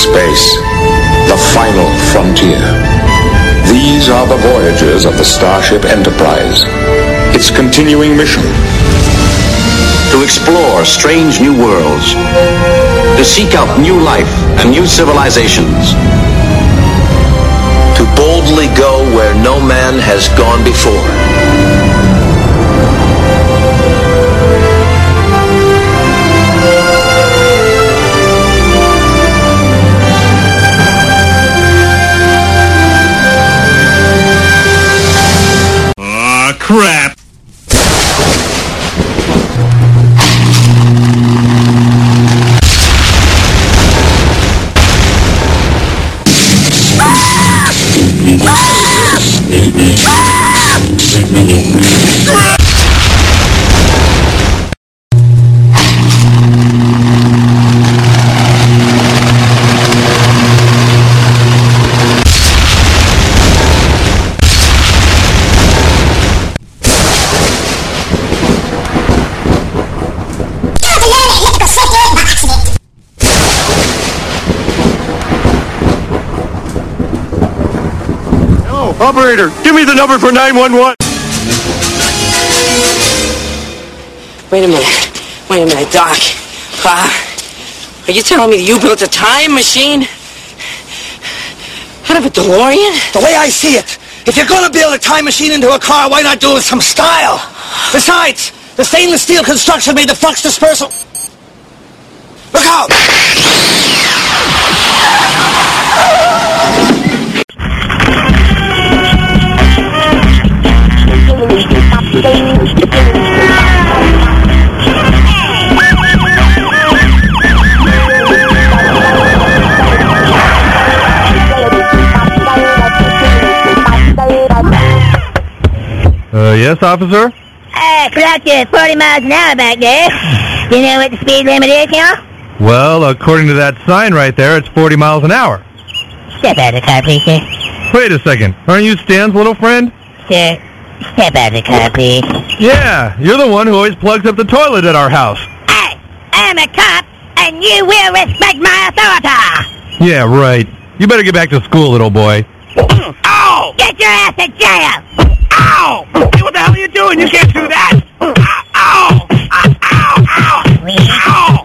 Space, the final frontier. These are the voyages of the Starship Enterprise. Its continuing mission: to explore strange new worlds, to seek out new life and new civilizations, to boldly go where no man has gone before. Crap! Operator, give me the number for 911. Wait a minute, Doc. Are you telling me that you built a time machine out of a DeLorean? The way I see it, if you're gonna build a time machine into a car, why not do it with some style? Besides, the stainless steel construction made the flux dispersal. Look out! Yes, officer? Clocked you at 40 miles an hour back there. Do you know what the speed limit is, here? Well, according to that sign right there, it's 40 miles an hour. Step out of the car, please, sir. Wait a second. Aren't you Stan's little friend? Sir, step out of the car, please. Yeah, you're the one who always plugs up the toilet at our house. I am a cop, and you will respect my authority. Yeah, right. You better get back to school, little boy. Ow! Get your ass to jail! Ow! Hey, what the hell are you doing? You can't do that! Ow! Ow! Ow! Ow! Ow!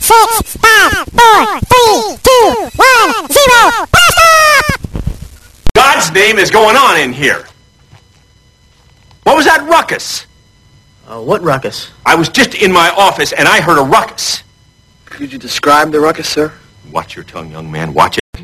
6, 5, 4, 3, 2, 1, 0. Blast off! God's name is going on in here? What was that ruckus? What ruckus? I was just in my office and I heard a ruckus. Could you describe the ruckus, sir? Watch your tongue, young man. Watch it.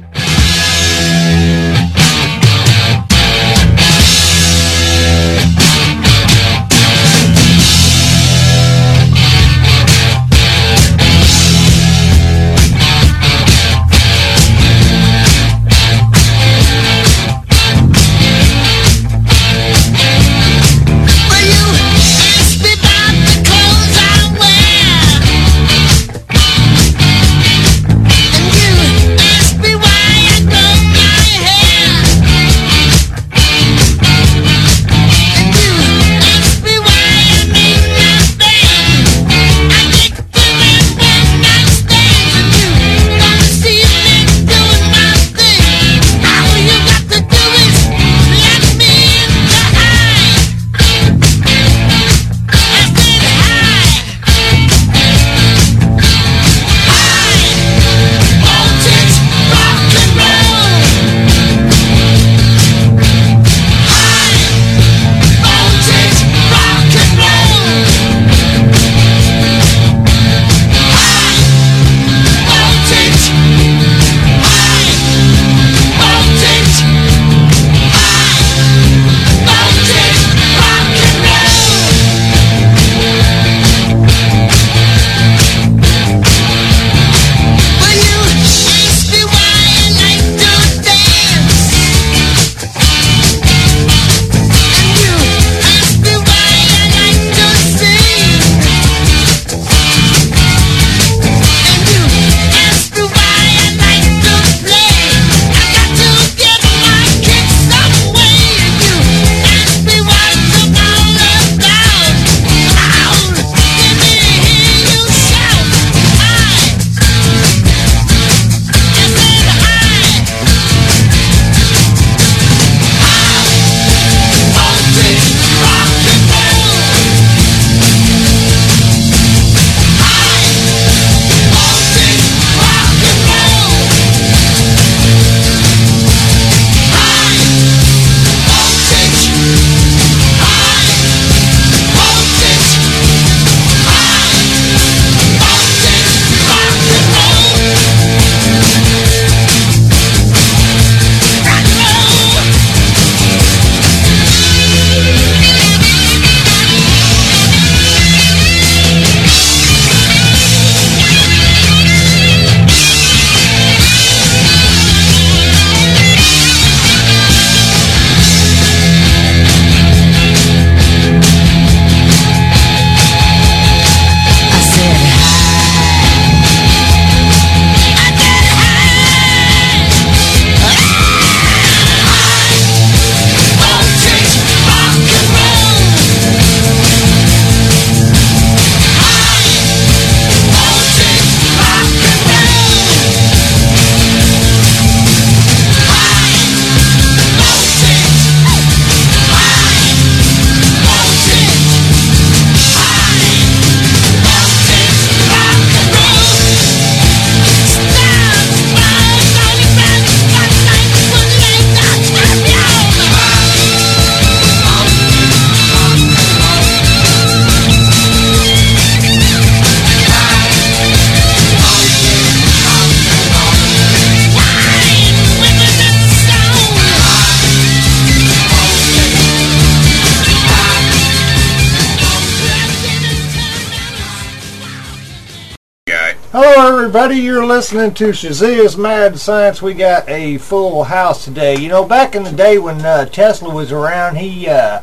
Hello everybody, you're listening to Shazia's Mad Science. We got a full house today. You know, back in the day when Tesla was around, he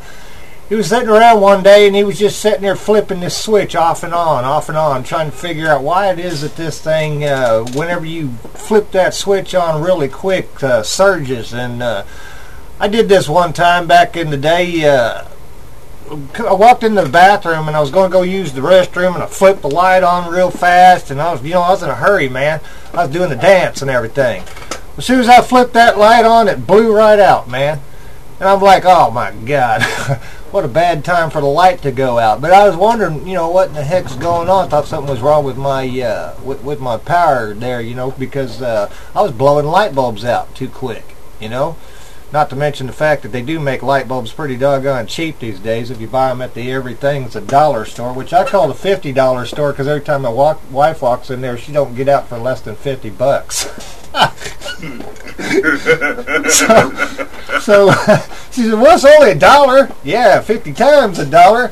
was sitting around one day and he was just sitting there flipping this switch off and on, trying to figure out why it is that this thing, whenever you flip that switch on really quick, surges. And I did this one time back in the day. I walked into the bathroom and I was going to go use the restroom, and I flipped the light on real fast, and I was in a hurry, man. I was doing the dance and everything. As soon as I flipped that light on, it blew right out, man. And I'm like, oh my God, what a bad time for the light to go out. But I was wondering, you know, what in the heck's going on. I thought something was wrong with my with my power there, you know, because I was blowing light bulbs out too quick, you know. Not to mention the fact that they do make light bulbs pretty doggone cheap these days. If you buy them at the Everything's a dollar store, which I call the $50 store because every time my wife walks in there, she don't get out for less than $50. so she said, well, it's only $1. Yeah, 50 times $1.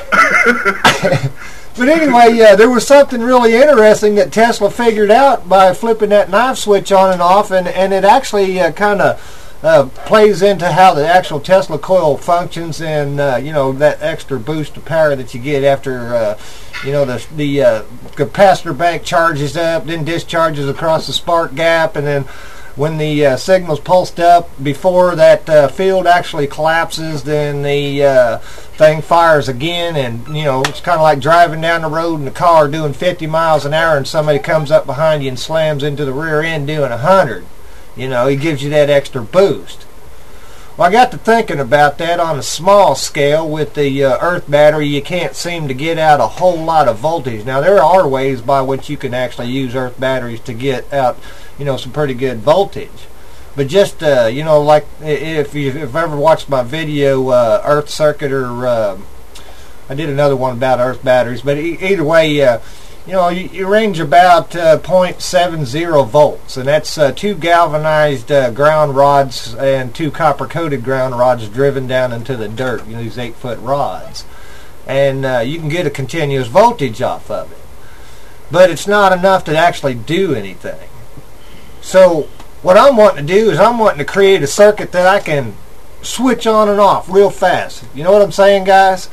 But anyway, there was something really interesting that Tesla figured out by flipping that knife switch on and off, and it actually kind of plays into how the actual Tesla coil functions, and you know, that extra boost of power that you get after you know, the capacitor bank charges up, then discharges across the spark gap, and then when the signal's pulsed up before that field actually collapses, then the thing fires again. And you know, it's kind of like driving down the road in a car doing 50 miles an hour and somebody comes up behind you and slams into the rear end doing 100. You know, he gives you that extra boost. Well, I got to thinking about that on a small scale. With the earth battery, you can't seem to get out a whole lot of voltage. Now, there are ways by which you can actually use earth batteries to get out, you know, some pretty good voltage. But just, you know, like if you've ever watched my video, Earth Circuit, or I did another one about earth batteries. But either way, you know, you range about 0.70 volts, and that's 2 galvanized ground rods and 2 copper-coated ground rods driven down into the dirt, you know, these 8-foot rods. And you can get a continuous voltage off of it. But it's not enough to actually do anything. So what I'm wanting to do is I'm wanting to create a circuit that I can switch on and off real fast. You know what I'm saying, guys?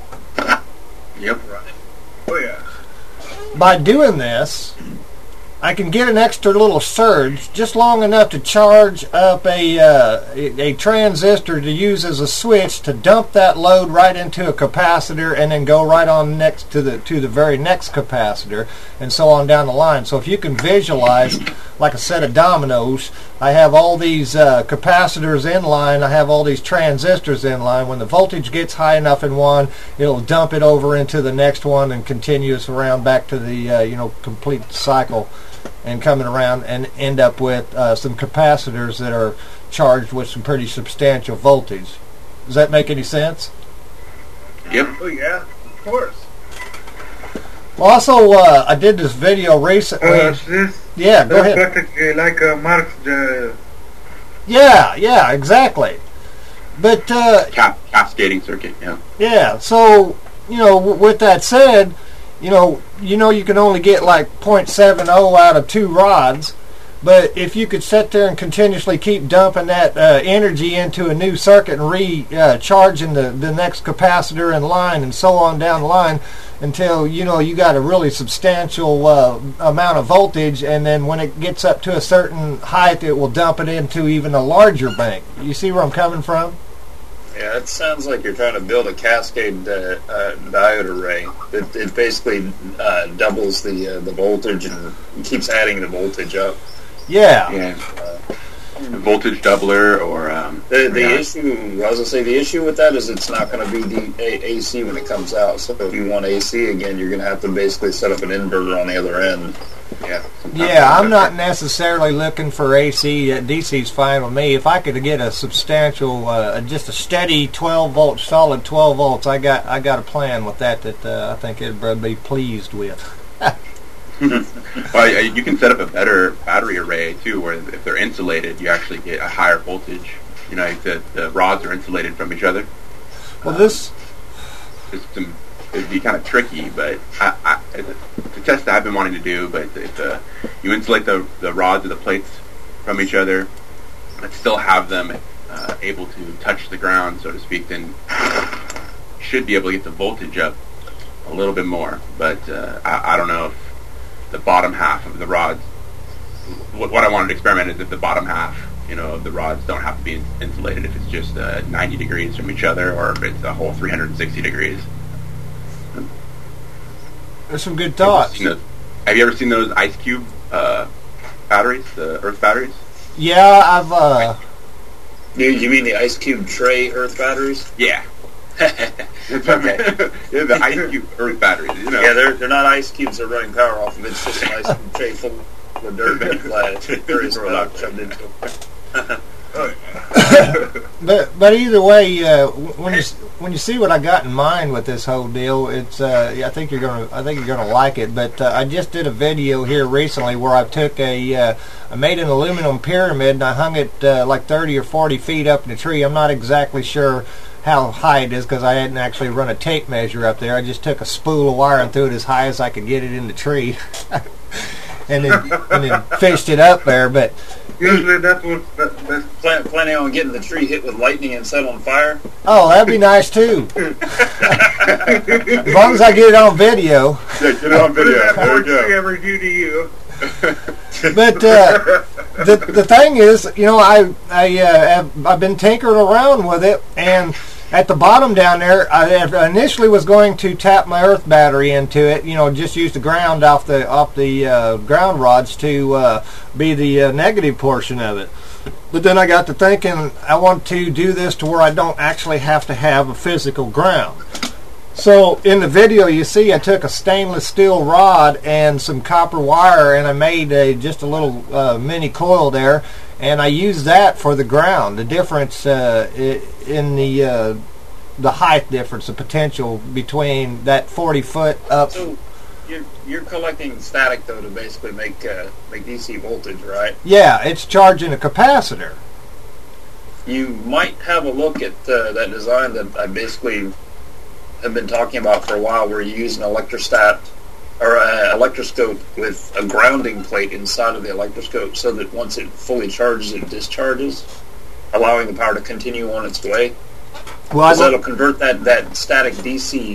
Yep. Oh, yeah. By doing this, I can get an extra little surge, just long enough to charge up a transistor to use as a switch to dump that load right into a capacitor, and then go right on next to the very next capacitor, and so on down the line. So if you can visualize like a set of dominoes, I have all these capacitors in line, I have all these transistors in line. When the voltage gets high enough in one, it'll dump it over into the next one and continuous around back to the you know, complete cycle, and coming around and end up with some capacitors that are charged with some pretty substantial voltage. Does that make any sense? Yep. Oh yeah, of course. Well, also, I did this video recently. Yeah, go ahead. Practically like Marx. Yeah, exactly. But cascading circuit. Yeah. Yeah. So, you know, with that said, you know you can only get like 0.70 out of 2 rods, but if you could sit there and continuously keep dumping that energy into a new circuit and recharging the next capacitor in line, and so on down the line, until you know you got a really substantial amount of voltage, and then when it gets up to a certain height, it will dump it into even a larger bank. You see where I'm coming from? Yeah, it sounds like you're trying to build a cascade diode array. It basically doubles the voltage and keeps adding the voltage up. Yeah. Yeah. Voltage doubler, or the issue. I was gonna say the issue with that is it's not going to be the AC when it comes out. So if you want AC again, you're going to have to basically set up an inverter on the other end. Yeah. Yeah, I'm not necessarily looking for AC. DC's fine with me. If I could get a substantial, just a steady 12 volts, solid 12 volts, I got a plan with that I think everybody would be pleased with. Well, you can set up a better battery array too, where if they're insulated, you actually get a higher voltage. You know, the rods are insulated from each other. Well, it'd be kind of tricky, but it's a test that I've been wanting to do. But if you insulate the rods or the plates from each other, but still have them able to touch the ground, so to speak, then you should be able to get the voltage up a little bit more. But I don't know if the bottom half of the rods. What I wanted to experiment is if the bottom half, you know, of the rods don't have to be insulated. If it's just 90 degrees from each other, or if it's a whole 360 degrees. There's some good thoughts. Have you ever seen those Ice Cube batteries, the Earth batteries? Yeah, You mean the Ice Cube tray Earth batteries? Yeah. Okay. Yeah, the Ice Cube Earth batteries. You know. Yeah, they're not ice cubes they're running power off of. It's just an ice cube tray full of dirt and various metal shoved into them. But either way, when you see what I got in mind with this whole deal, it's I think you're gonna like it. But I just did a video here recently where I took I made an aluminum pyramid and I hung it like 30 or 40 feet up in the tree. I'm not exactly sure how high it is because I hadn't actually run a tape measure up there. I just took a spool of wire and threw it as high as I could get it in the tree, and then fished it up there. But usually that's what planning on getting the tree hit with lightning and set on fire. Oh, that'd be nice too. As long as I get it on video. Yeah, get it on video. There we go. Ever do to you? But the thing is, you know, I've been tinkering around with it, and at the bottom down there, I initially was going to tap my earth battery into it. You know, just use the ground off the ground rods to be the negative portion of it. But then I got to thinking, I want to do this to where I don't actually have to have a physical ground. So in the video you see I took a stainless steel rod and some copper wire and I made just a little mini coil there, and I used that for the ground. The difference in the height difference, the potential between that 40 foot up. So you're collecting static though to basically make DC voltage, right? Yeah, it's charging a capacitor. You might have a look at that design that I basically have been talking about for a while, where you use an electrostat or electroscope with a grounding plate inside of the electroscope, so that once it fully charges, it discharges, allowing the power to continue on its way. Well, so it'll convert that static DC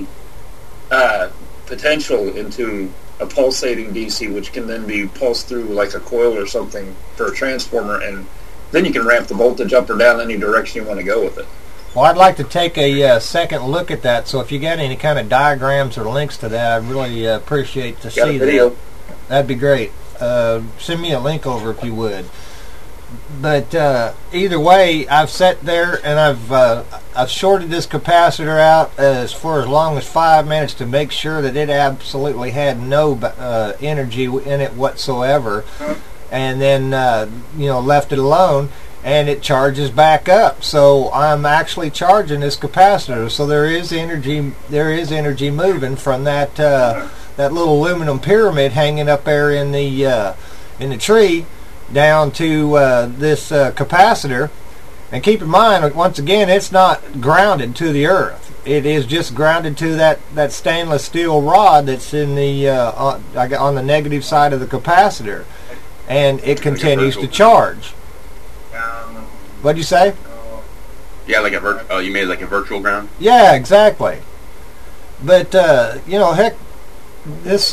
potential into a pulsating DC, which can then be pulsed through like a coil or something for a transformer, and then you can ramp the voltage up or down any direction you want to go with it. Well, I'd like to take a second look at that, so if you got any kind of diagrams or links to that, I'd really appreciate to see that. That'd be great. Send me a link over if you would. But either way, I've sat there and I've shorted this capacitor out for as long as 5 minutes to make sure that it absolutely had no energy in it whatsoever, and then left it alone. And it charges back up, so I'm actually charging this capacitor. So there is energy. There is energy moving from that little aluminum pyramid hanging up there in the tree down to this capacitor. And keep in mind, once again, it's not grounded to the earth. It is just grounded to that stainless steel rod that's in the on the negative side of the capacitor, and it continues to charge. What'd you say? Yeah, like you made like a virtual ground? Yeah, exactly. But heck, this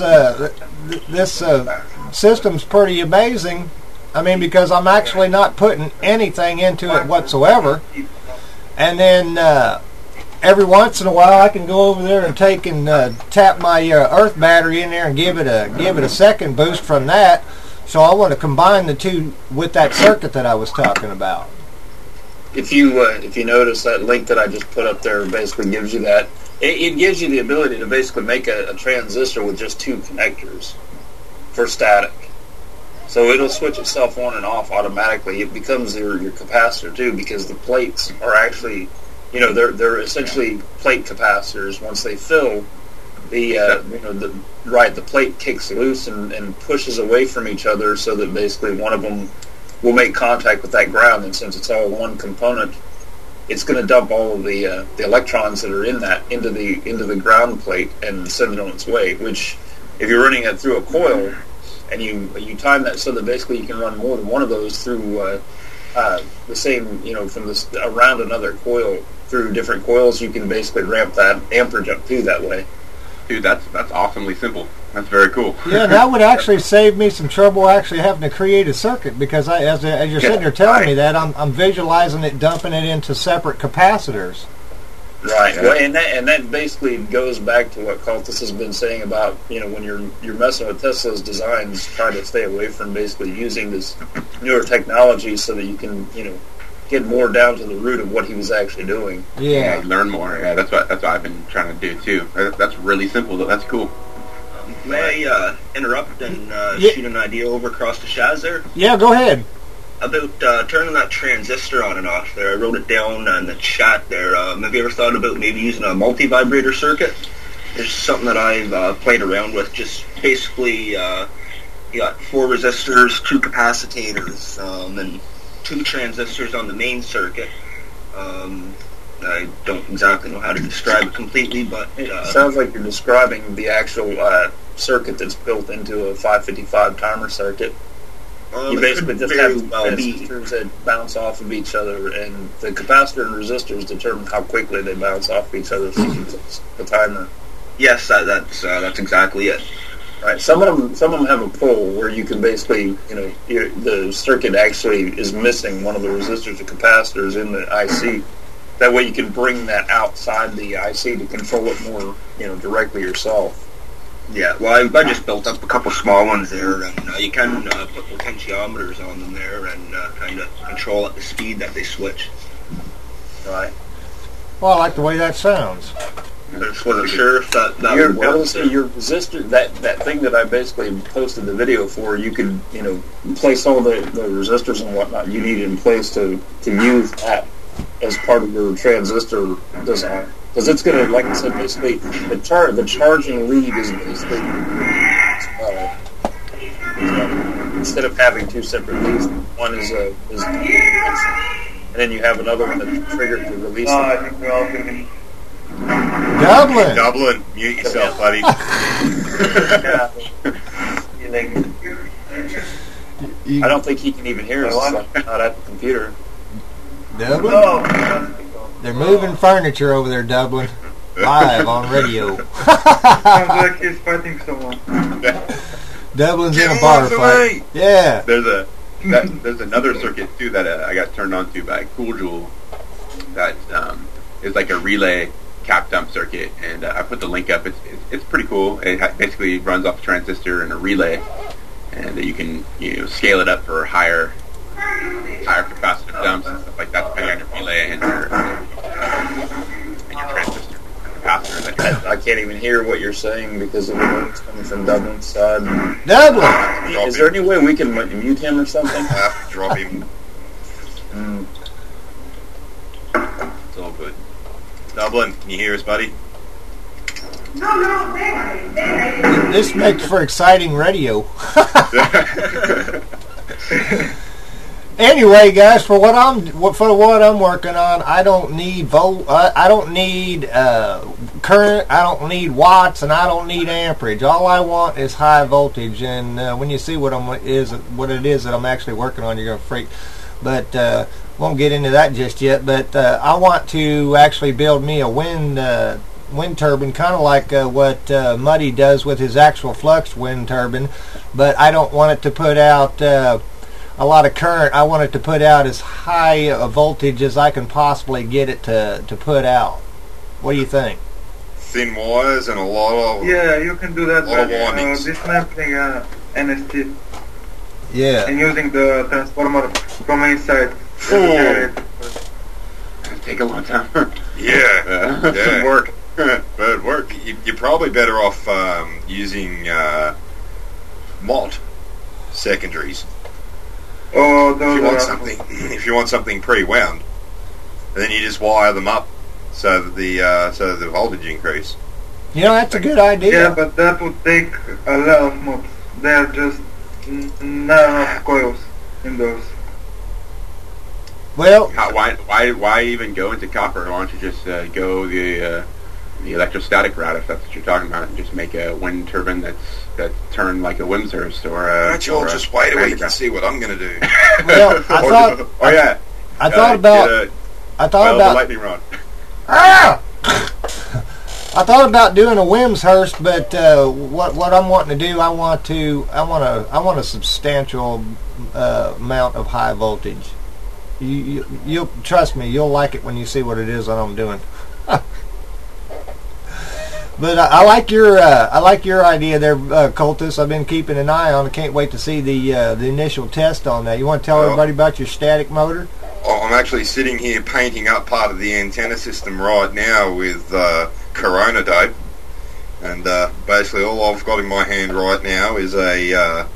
system's pretty amazing. I mean, because I'm actually not putting anything into it whatsoever, and then every once in a while I can go over there and take and tap my earth battery in there and give it a second boost from that. So I want to combine the two with that circuit that I was talking about. If you notice, that link that I just put up there basically gives you that. It gives you the ability to basically make a transistor with just two connectors for static. So it'll switch itself on and off automatically. It becomes your capacitor too, because the plates are actually, they're essentially plate capacitors. Once they fill, the plate kicks loose and pushes away from each other, so that basically one of them will make contact with that ground, and since it's all one component, it's going to dump all of the electrons that are in that into the ground plate and send it on its way. Which, if you're running it through a coil, and you time that so that basically you can run more than one of those through the same, from this around another coil through different coils, you can basically ramp that amperage up too that way. Dude, that's awesomely simple. That's very cool. Yeah, that would actually save me some trouble actually having to create a circuit, because as you're sitting there telling me that, I'm visualizing it dumping it into separate capacitors. Right. Well, and that basically goes back to what Cultus has been saying about, when you're messing with Tesla's designs, try to stay away from basically using this newer technology so that you can, get more down to the root of what he was actually doing. Yeah. Learn more. Yeah, that's what I've been trying to do too. That's really simple though. That's cool. May I interrupt and shoot an idea over across the Shaz there? Yeah, go ahead. About turning that transistor on and off there. I wrote it down in the chat there. Have you ever thought about maybe using a multi-vibrator circuit? There's something that I've played around with. Just basically, you got 4 resistors, 2 capacitors, and 2 transistors on the main circuit. I don't exactly know how to describe it completely, but... it sounds like you're describing the actual circuit that's built into a 555 timer circuit. You basically just have resistors that bounce off of each other, and the capacitor and resistors determine how quickly they bounce off of each other through the timer. Yes, that's exactly it. Right. Some of them have a pull where you can basically, the circuit actually is missing one of the resistors or capacitors in the IC. That way you can bring that outside the IC to control it more, directly yourself. Yeah, well, I just built up a couple small ones there, and you can put potentiometers on them there and kind of control at the speed that they switch. Right. Well, I like the way that sounds. I just wasn't sure if that would work. Your resistor, that thing that I basically posted the video for, you could, place all the resistors and whatnot you need in place to use that as part of your transistor design. Because it's going to, like I said, basically, the charging lead is basically, instead of having 2 separate leads, one is and then you have another one that's triggered to release them. I think we're all going Dublin, mute yourself, buddy. I don't think he can even hear us. Not at the computer. Dublin? Oh, they're moving furniture over there, Dublin. Live on radio. Sounds like he's fighting someone. Dublin's in a bar fight. Yeah. There's another circuit too that I got turned on to by Cool Jewel. That is like a relay cap dump circuit, and I put the link up. It's pretty cool. It basically runs off a transistor and a relay, and you can scale it up for higher capacitive dumps and stuff like that, depending on your relay and your transistor capacitor. I can't even hear what you're saying because of the noise coming from Dublin's side. Dublin! Is there any way we can mute him or something? I have to drop him. It's all good. Dublin, can you hear us, buddy? This makes for exciting radio. Anyway, guys, for what I'm working on, I don't need I don't need current, I don't need watts, and I don't need amperage. All I want is high voltage. And when you see what it is that I'm actually working on, you're gonna freak. But won't get into that just yet. But I want to actually build me a wind turbine, kind of like what Muddy does with his actual flux wind turbine. But I don't want it to put out a lot of current. I want it to put out as high a voltage as I can possibly get it to put out. What do you think? Thin wires and a lot of... Yeah, you can do that by windings. dismantling NST. Yeah. And using the transformer from inside. Take a long time. Yeah. Good work. But it worked. You're probably better off using MOT secondaries. Oh, if you want something pre-wound, then you just wire them up so that the voltage increase. That's a good idea. Yeah, but that would take a lot of mods. There are just not enough coils in those. Well, why even go into copper? Why don't you just go the electrostatic route, if that's what you're talking about, and just make a wind turbine that's turned like a Wimshurst or a... Why don't you all just wait a week and see what I'm going to do? Well, I thought about the lightning rod. I thought about doing a Wimshurst, but what I'm wanting to do, I want a substantial amount of high voltage. You'll trust me, you'll like it when you see what it is that I'm doing. But I like your idea there, Cultus. I've been keeping an eye on. I can't wait to see the initial test on that. You want to tell everybody about your static motor? I'm actually sitting here painting up part of the antenna system right now with Corona dope, and basically all I've got in my hand right now is a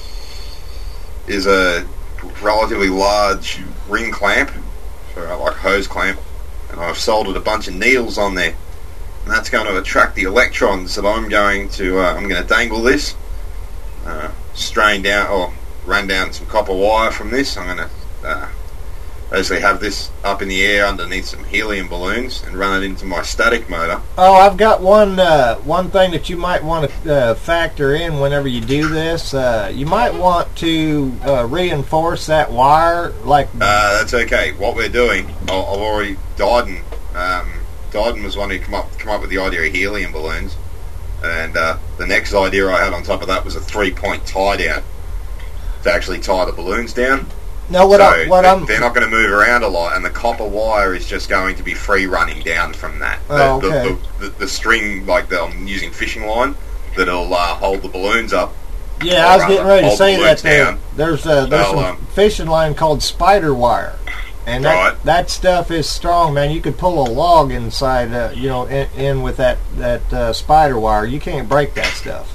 relatively large ring clamp, so like hose clamp, and I've soldered a bunch of needles on there, and that's going to attract the electrons that I'm going to dangle this, strain down or run down some copper wire from this. I'm going to basically have this up in the air underneath some helium balloons and run it into my static motor. Oh, I've got one thing that you might want to factor in whenever you do this. You might want to reinforce that wire. That's okay. What we're doing, I've already Dyden was one who come up with the idea of helium balloons, and the next idea I had on top of that was a 3-point tie down to actually tie the balloons down. No, they're not going to move around a lot, and the copper wire is just going to be free running down from that. Okay. The string, I'm using fishing line, that'll hold the balloons up. Yeah, I was getting ready to say that. There's some fishing line called spider wire, and that stuff is strong, man. You could pull a log inside, in with that spider wire. You can't break that stuff.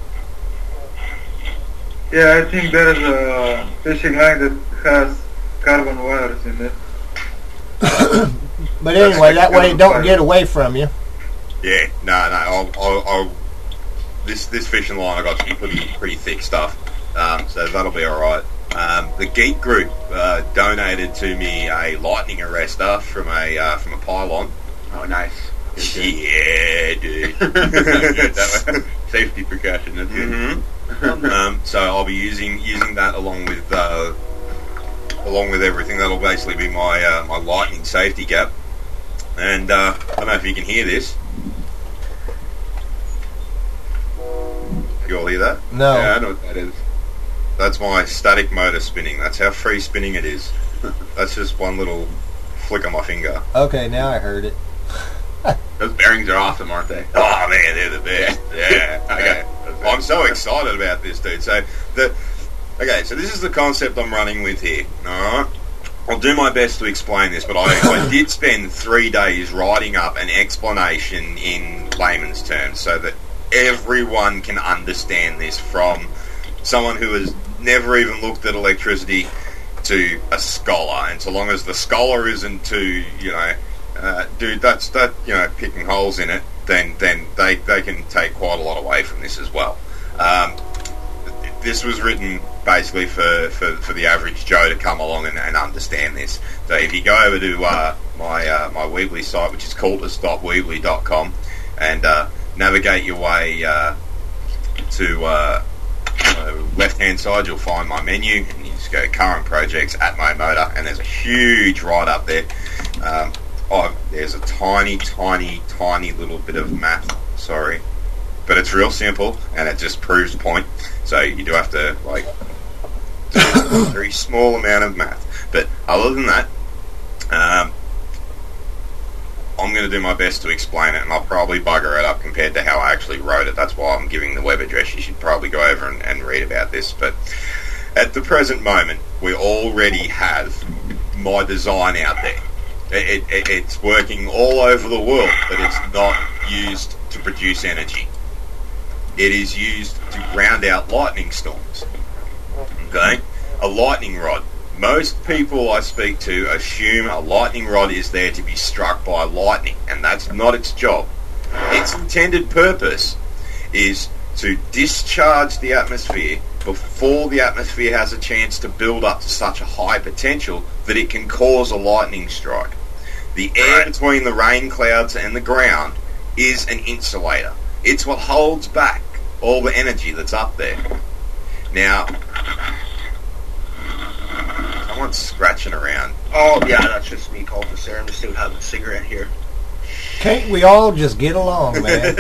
Yeah, I think there is a fishing line that has carbon wires in it. But anyway, that way it don't get away from you. Yeah, no. I'll this fishing line I got some pretty thick stuff, so that'll be all right. The Geek Group donated to me a lightning arrestor from a pylon. Oh, nice. Yeah, dude. Safety precaution. That's good. Mm-hmm. So I'll be using that along with everything. That'll basically be my my lightning safety gap. And I don't know if you can hear this. You all hear that? No. Yeah, I know what that is. That's my static motor spinning. That's how free spinning it is. That's just one little flick of my finger. Okay, now I heard it. Those bearings are awesome, aren't they? Oh man, they're the best. Yeah. Okay. I'm so excited about this, dude. So so this is the concept I'm running with here. Alright. I'll do my best to explain this, but I did spend 3 days writing up an explanation in layman's terms so that everyone can understand this, from someone who has never even looked at electricity to a scholar. And so long as the scholar isn't too, picking holes in it, then they can take quite a lot away from this as well. This was written basically for the average Joe to come along and understand this. So if you go over to my Weebly site, which is cultist.weebly.com, and navigate your way to left-hand side, you'll find my menu, and you just go current projects at my motor, and there's a huge write-up there. There's a tiny little bit of math, sorry, but it's real simple, and it just proves point. So you do have to do a very small amount of math. But other than that, I'm going to do my best to explain it, and I'll probably bugger it up compared to how I actually wrote it. That's why I'm giving the web address. You should probably go over and read about this. But at the present moment, we already have my design out there. It's working all over the world, but it's not used to produce energy. It is used to ground out lightning storms. Okay? A lightning rod. Most people I speak to assume a lightning rod is there to be struck by lightning, and that's not its job. Its intended purpose is to discharge the atmosphere before the atmosphere has a chance to build up to such a high potential that it can cause a lightning strike. The air between the rain clouds and the ground is an insulator. It's what holds back all the energy that's up there. Now, someone's scratching around. Oh, yeah, that's just me, Cultist there. I'm just still having a cigarette here. Can't we all just get along, man?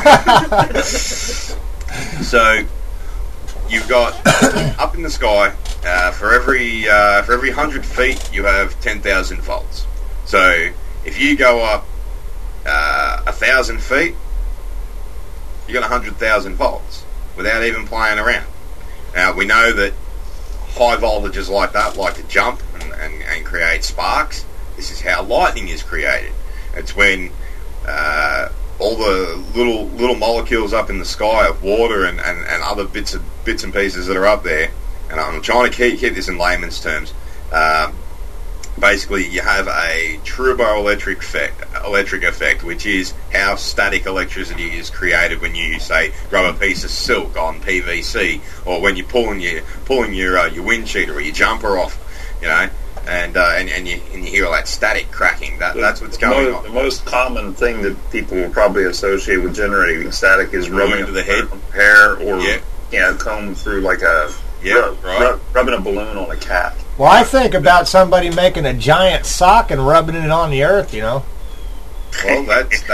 So, you've got up in the sky, for every 100 feet, you have 10,000 volts. So, if you go up 1,000 feet, you got 100,000 volts without even playing around. Now, we know that high voltages like that like to jump and create sparks. This is how lightning is created. It's when all the little molecules up in the sky of water and other bits and pieces that are up there, and I'm trying to keep this in layman's terms. Basically, you have a turboelectric effect, which is how static electricity is created when you, say, rub a piece of silk on PVC, or when you're pulling your wind cheater or your jumper off, you know, and you hear all that static cracking. That's what's going on. The most common thing that people will probably associate with generating static is rubbing into the head, hair, or comb through like a rubbing a balloon on a cat. Well, I think about somebody making a giant sock and rubbing it on the earth, you know. Well, that's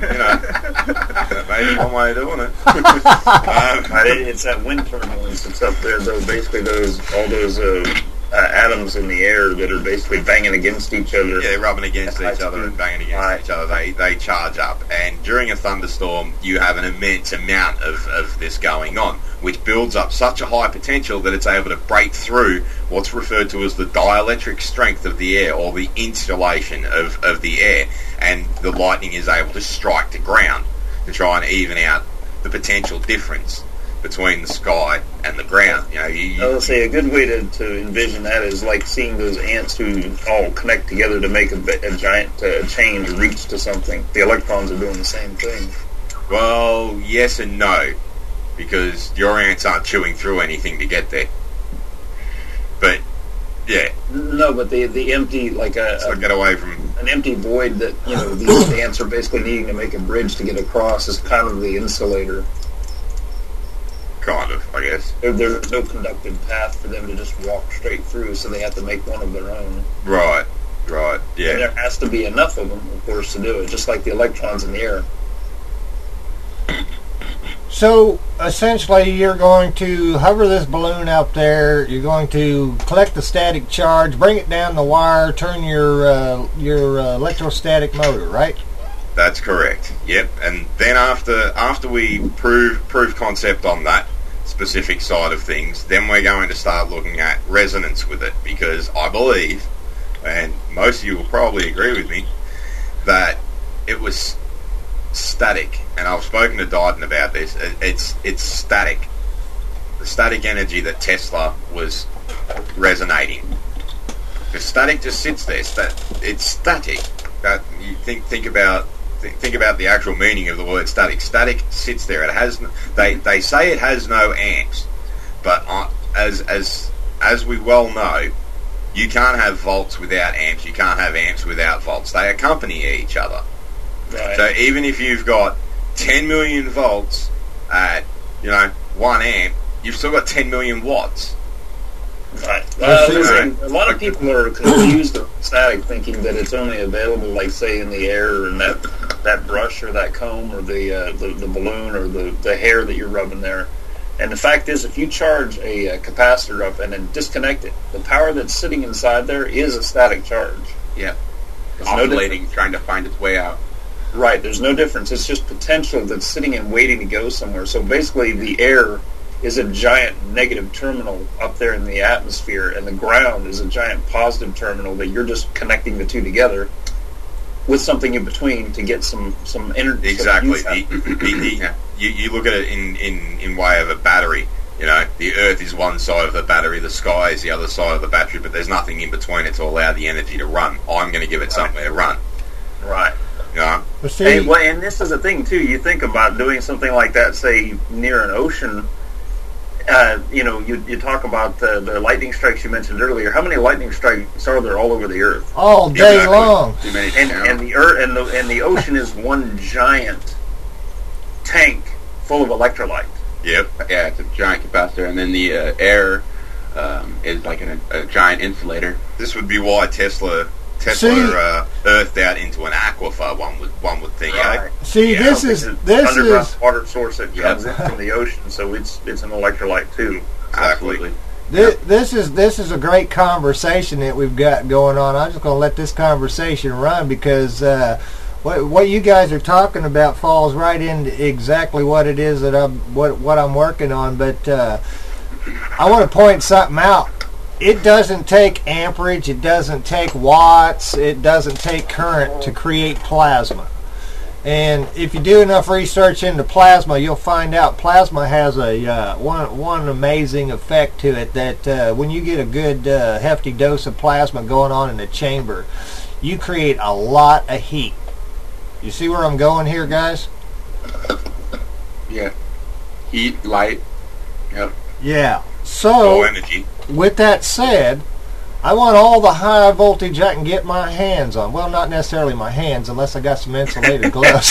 maybe one way of doing it. It's that wind turbulence that's up there, though. Basically, all those atoms in the air that are basically banging against each other. Yeah, they're rubbing against each other and banging against each other. They charge up, and during a thunderstorm, you have an immense amount of this going on, which builds up such a high potential that it's able to break through what's referred to as the dielectric strength of the air, or the insulation of the air, and the lightning is able to strike the ground to try and even out the potential difference between the sky and the ground. You know, I would say a good way to envision that is like seeing those ants who all connect together to make a giant chain to reach to something. The electrons are doing the same thing. Well, yes and no, because your ants aren't chewing through anything to get there. But yeah, no, but the empty get away from an empty void that these ants are basically needing to make a bridge to get across is kind of the insulator. Kind of, I guess. There's no conductive path for them to just walk straight through, so they have to make one of their own. Right, yeah. And there has to be enough of them, of course, to do it, just like the electrons in the air. So, essentially, you're going to hover this balloon out there, you're going to collect the static charge, bring it down the wire, turn your electrostatic motor, right? That's correct. Yep. And then after we prove concept on that specific side of things, then we're going to start looking at resonance with it, because I believe, and most of you will probably agree with me, that it was static. And I've spoken to Dayton about this. It's static. The static energy that Tesla was resonating. Because static just sits there. It's static. That you think about the actual meaning of the word static. Static sits there. It has. They say it has no amps, but as we well know, you can't have volts without amps. You can't have amps without volts. They accompany each other. Right. So even if you've got 10 million volts at 1 amp, you've still got 10 million watts. Right. A lot of people are confused with static, thinking that it's only available, like say, in the air, and that brush or that comb or the balloon or the hair that you're rubbing there. And the fact is, if you charge a capacitor up and then disconnect it, the power that's sitting inside there is a static charge. Yeah. It's oscillating, trying to find its way out. Right. There's no difference. It's just potential that's sitting and waiting to go somewhere. So basically, the air is a giant negative terminal up there in the atmosphere, and the ground is a giant positive terminal that you're just connecting the two together with something in between to get some energy. Exactly. You look at it in way of a battery. The Earth is one side of the battery, the sky is the other side of the battery, but there's nothing in between it to allow the energy to run. I'm going to give it somewhere to run. Right. Yeah. And this is the thing too. You think about doing something like that, say near an ocean. You talk about the lightning strikes you mentioned earlier. How many lightning strikes are there all over the Earth? All day long. Too many. And the Earth and the ocean is one giant tank full of electrolyte. Yep. Yeah, it's a giant capacitor, and then the air is like a giant insulator. This would be why Tesla earthed out into an aquifer. One would think. Right. This is underground water source that comes in from the ocean, so it's an electrolyte too. Absolutely. This is a great conversation that we've got going on. I'm just going to let this conversation run, because what you guys are talking about falls right into exactly what it is that I'm working on. But I want to point something out. it doesn't take amperage, it doesn't take watts, it doesn't take current to create plasma. And if you do enough research into plasma, you'll find out plasma has a one amazing effect to it, that when you get a good hefty dose of plasma going on in a chamber, you create a lot of heat. You see where I'm going here, guys? Yeah. Heat, light. Yep. Yeah. So, energy. With that said, I want all the high voltage I can get my hands on. Well, not necessarily my hands, unless I got some insulated gloves.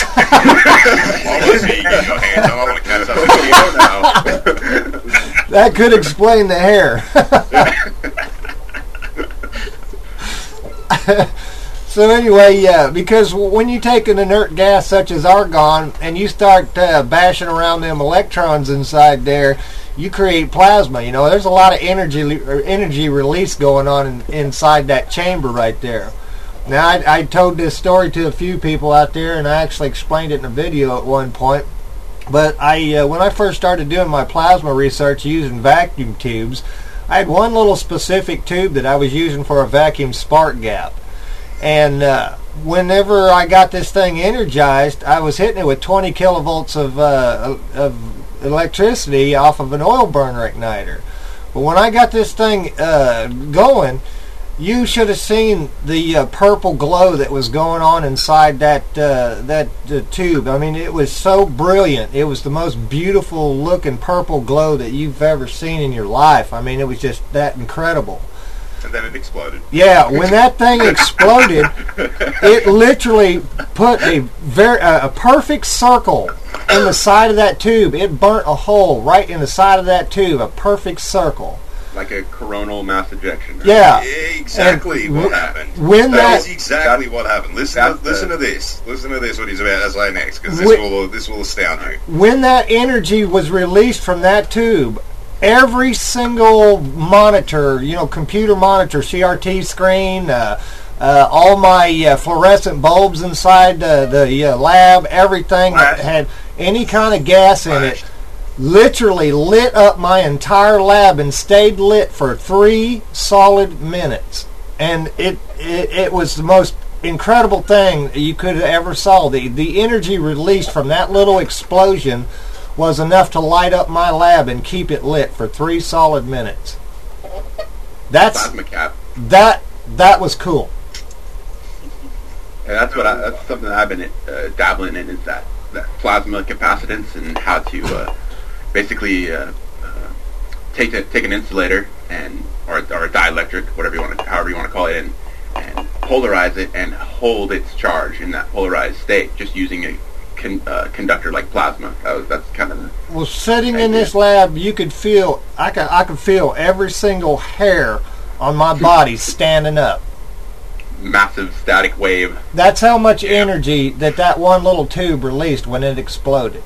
That could explain the hair. So anyway, yeah, because when you take an inert gas such as argon and you start bashing around them electrons inside there, you create plasma. You know, there's a lot of energy release going on inside that chamber right there. Now, I told this story to a few people out there, and I actually explained it in a video at one point. But when I first started doing my plasma research using vacuum tubes, I had one little specific tube that I was using for a vacuum spark gap. And whenever I got this thing energized, I was hitting it with 20 kilovolts of electricity off of an oil burner igniter. But when I got this thing going, you should have seen the purple glow that was going on inside that tube. I mean, it was so brilliant. It was the most beautiful looking purple glow that you've ever seen in your life. I mean, it was just that incredible. And then it exploded. Yeah, when that thing exploded, it literally put a perfect circle in the side of that tube. It burnt a hole right in the side of that tube, a perfect circle. Like a coronal mass ejection. Right? Yeah. Exactly what happened. That's exactly what happened. Listen to this. Listen to this, what he's about to say next, because this will astound you. When that energy was released from that tube, every single monitor, computer monitor, CRT screen, all my fluorescent bulbs inside the lab, everything that had any kind of gas in it, literally lit up my entire lab and stayed lit for 3 solid minutes. And it was the most incredible thing you could have ever saw. The energy released from that little explosion was enough to light up my lab and keep it lit for 3 solid minutes. That's plasma cap. That was cool. Yeah, that's something that I've been dabbling in, is that plasma capacitance and how to basically take an insulator or a dielectric, however you want to call it, and polarize it and hold its charge in that polarized state, just using a conductor like plasma. That's kind of well, sitting in this lab, you could feel I could feel every single hair on my body standing up. Massive static wave. That's how much energy that one little tube released when it exploded.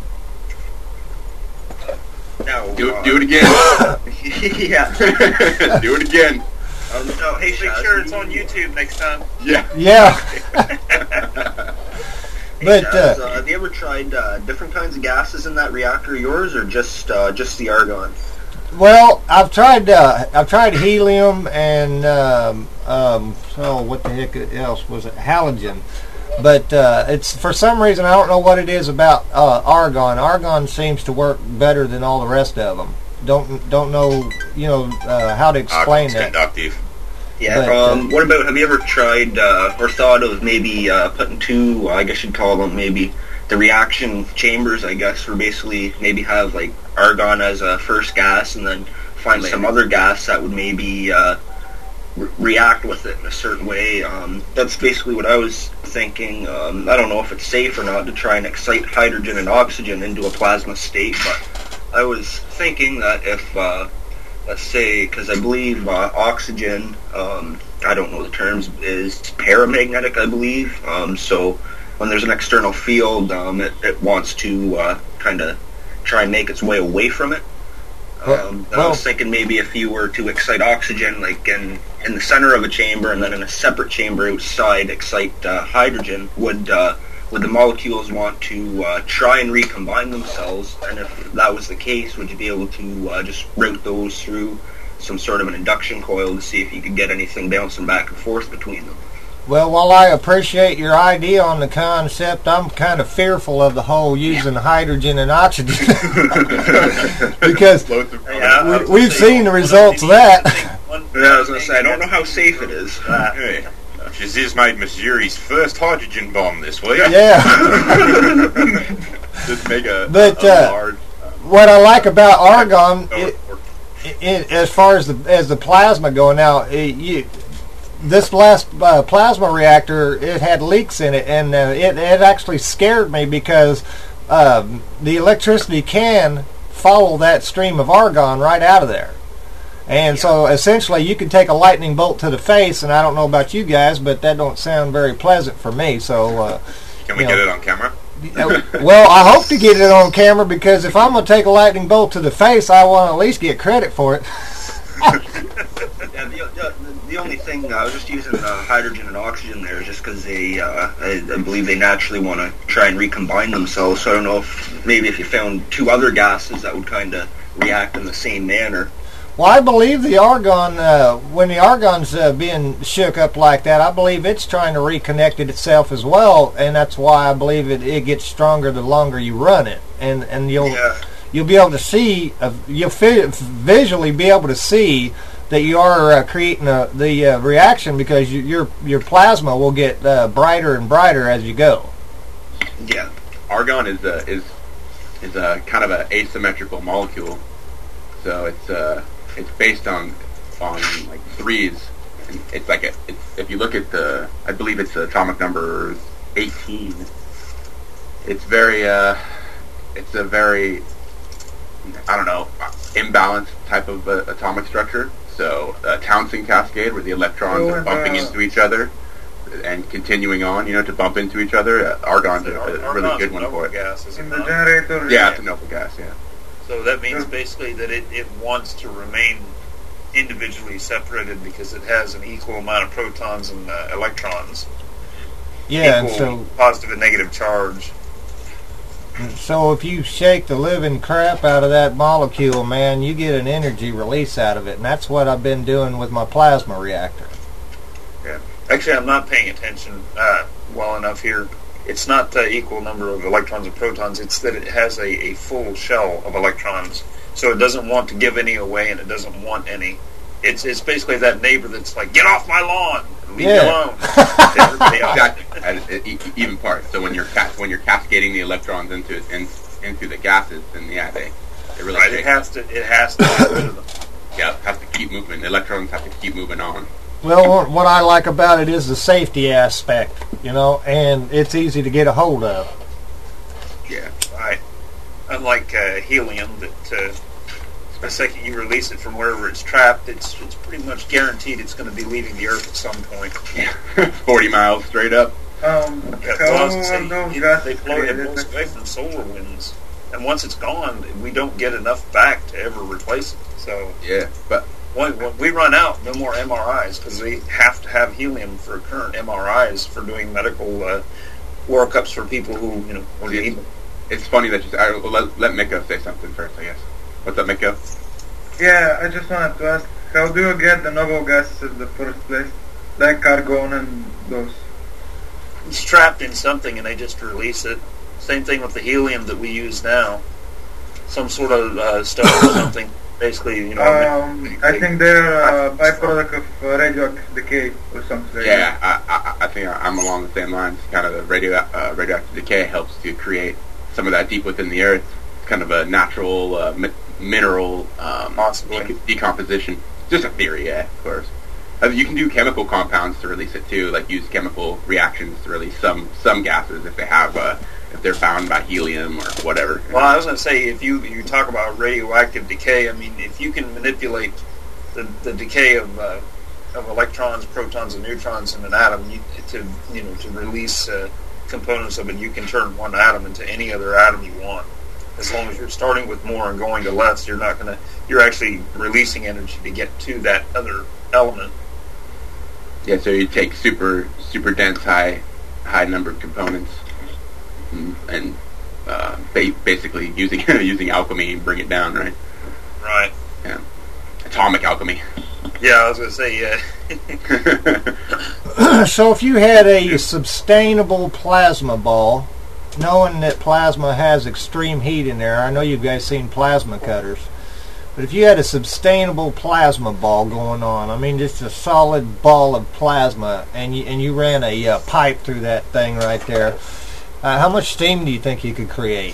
No, do it again. Yeah. Do it again. No, hey, make sure it's on YouTube next time. Yeah. Hey, Chaz, have you ever tried different kinds of gases in that reactor of yours, or just the argon? Well, I've tried helium and what the heck else was it? Halogen. But it's for some reason I don't know what it is about argon. Argon seems to work better than all the rest of them. Don't know how to explain that. Conductive. Yeah. But, what about, have you ever tried or thought of maybe putting 2? I guess you'd call them maybe the reaction chambers. I guess, where basically maybe have like argon as a first gas, and then find some other gas that would maybe react with it in a certain way. That's basically what I was thinking. I don't know if it's safe or not to try and excite hydrogen and oxygen into a plasma state, but I was thinking that if, let's say, because I believe oxygen, I don't know the terms, is paramagnetic, I believe. So when there's an external field, it wants to kind of try and make its way away from it. I was thinking maybe if you were to excite oxygen, like in the center of a chamber, and then in a separate chamber outside excite hydrogen, would the molecules want to try and recombine themselves? And if that was the case, would you be able to just route those through some sort of an induction coil to see if you could get anything bouncing back and forth between them. Well, while I appreciate your idea on the concept, I'm kind of fearful of the whole using hydrogen and oxygen because we've seen the results of that. Yeah, I was going to say, I don't know how safe it is. Shazir's made Missouri's first hydrogen bomb this week. Yeah. Just make a large... what I like about argon, as far as the plasma going now, this last plasma reactor, it had leaks in it, and it actually scared me because the electricity can follow that stream of argon right out of there. And so essentially you can take a lightning bolt to the face, and I don't know about you guys, but that don't sound very pleasant for me. So can we get it on camera? Well, I hope to get it on camera, because if I'm going to take a lightning bolt to the face, I want to at least get credit for it. The only thing, I was just using hydrogen and oxygen there just because I believe they naturally want to try and recombine themselves. So I don't know if maybe if you found two other gases that would kind of react in the same manner. Well, I believe the argon, when the argon's being shook up like that, I believe it's trying to reconnect it itself as well, and that's why I believe it gets stronger the longer you run it, and you'll be able to see, you'll visually be able to see that you are creating the reaction, because your plasma will get brighter and brighter as you go. Yeah, argon is a kind of an asymmetrical molecule, so it's based on like threes. And it's like if you look at I believe it's atomic number 18. It's a very I don't know, imbalanced type of atomic structure. So Townsend cascade, where the electrons are bumping into each other and continuing on, to bump into each other. Argon's a really good one for it. Gas, is it not? Yeah, it's a noble gas. Yeah. So that means basically that it wants to remain individually separated because it has an equal amount of protons and electrons. Yeah, equal so positive and negative charge. So if you shake the living crap out of that molecule, man, you get an energy release out of it, and that's what I've been doing with my plasma reactor. Yeah. Actually, I'm not paying attention well enough here. It's not the equal number of electrons and protons. It's that it has a full shell of electrons. So it doesn't want to give any away, and it doesn't want any. It's basically that neighbor that's like, get off my lawn, leave me alone. Exactly. Even part. So when you're cascading the electrons into the gases, then they really it has to get rid of them. Yeah, it has to keep moving. The electrons have to keep moving on. Well, what I like about it is the safety aspect, and it's easy to get a hold of. Yeah, right. Unlike helium, that the second you release it from wherever it's trapped, it's pretty much guaranteed it's going to be leaving the Earth at some point. Yeah, 40 miles straight up. They blow away from solar winds, and once it's gone, we don't get enough back to ever replace it. So yeah, but when we run out, no more MRIs, because we have to have helium for current MRIs for doing medical workups for people who need them. It's funny that let Mikko say something first, I guess. What's up, Mikko? Yeah, I just wanted to ask, how do you get the noble gases in the first place? Like argon and those? It's trapped in something and they just release it. Same thing with the helium that we use now. Some sort of stuff or something. Basically, I think they're a byproduct of radioactive decay or something. Yeah, I think I'm along the same lines. Kind of the radioactive decay helps to create some of that deep within the earth. It's kind of a natural mineral decomposition. Just a theory, yeah, of course. You can do chemical compounds to release it too, like use chemical reactions to release some gases if they have if they're bound by helium or whatever. Well, I was going to say, if you talk about radioactive decay, I mean, if you can manipulate the decay of electrons, protons, and neutrons in an atom to release components of it, you can turn one atom into any other atom you want. As long as you're starting with more and going to less, you're actually releasing energy to get to that other element. Yeah, so you take super dense, high numbered components, and basically using alchemy and bring it down, right? Right. Yeah. atomic alchemy. Yeah, I was going to say, yeah. So if you had a sustainable plasma ball, knowing that plasma has extreme heat in there, I know you guys seen plasma cutters, but if you had a sustainable plasma ball going on, I mean just a solid ball of plasma, and you ran a pipe through that thing right there, how much steam do you think you could create?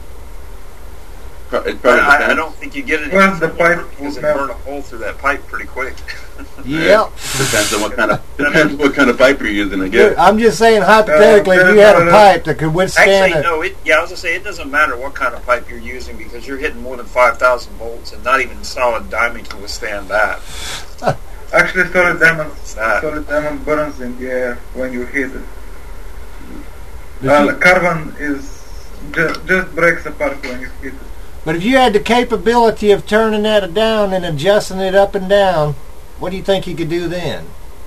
I don't think you get it Well, the pipe because it burned a hole through that pipe pretty quick. Yep. Depends on what kind of pipe you're using, I guess. I'm just saying hypothetically, if you had a pipe that could withstand Actually, no. I was going to say it doesn't matter what kind of pipe you're using because you're hitting more than 5,000 volts, and not even solid diamond can withstand that. Actually, solid diamond burns in the air when you hit it. Carbon is just breaks apart when you hit it. But if you had the capability of turning that down and adjusting it up and down, what do you think you could do then?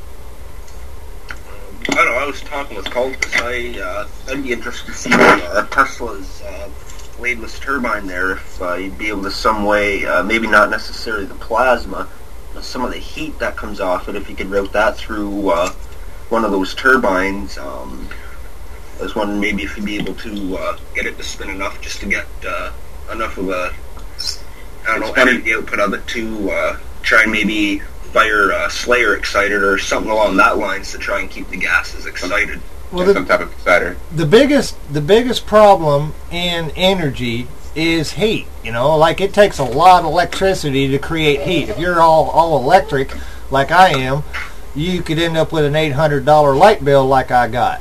I don't know, I was talking with Cultus. I'd be interested to see Tesla's bladeless turbine there, if you'd be able to some way, maybe not necessarily the plasma, but some of the heat that comes off it, if you could route that through one of those turbines. I was wondering maybe if you'd be able to get it to spin enough just to get enough of a, energy output of it to try and maybe fire Slayer excited or something along that lines to try and keep the gases excited. Well, some type of exciter. The biggest problem in energy is heat. Like it takes a lot of electricity to create heat. If you're all electric, like I am, you could end up with an $800 light bill like I got.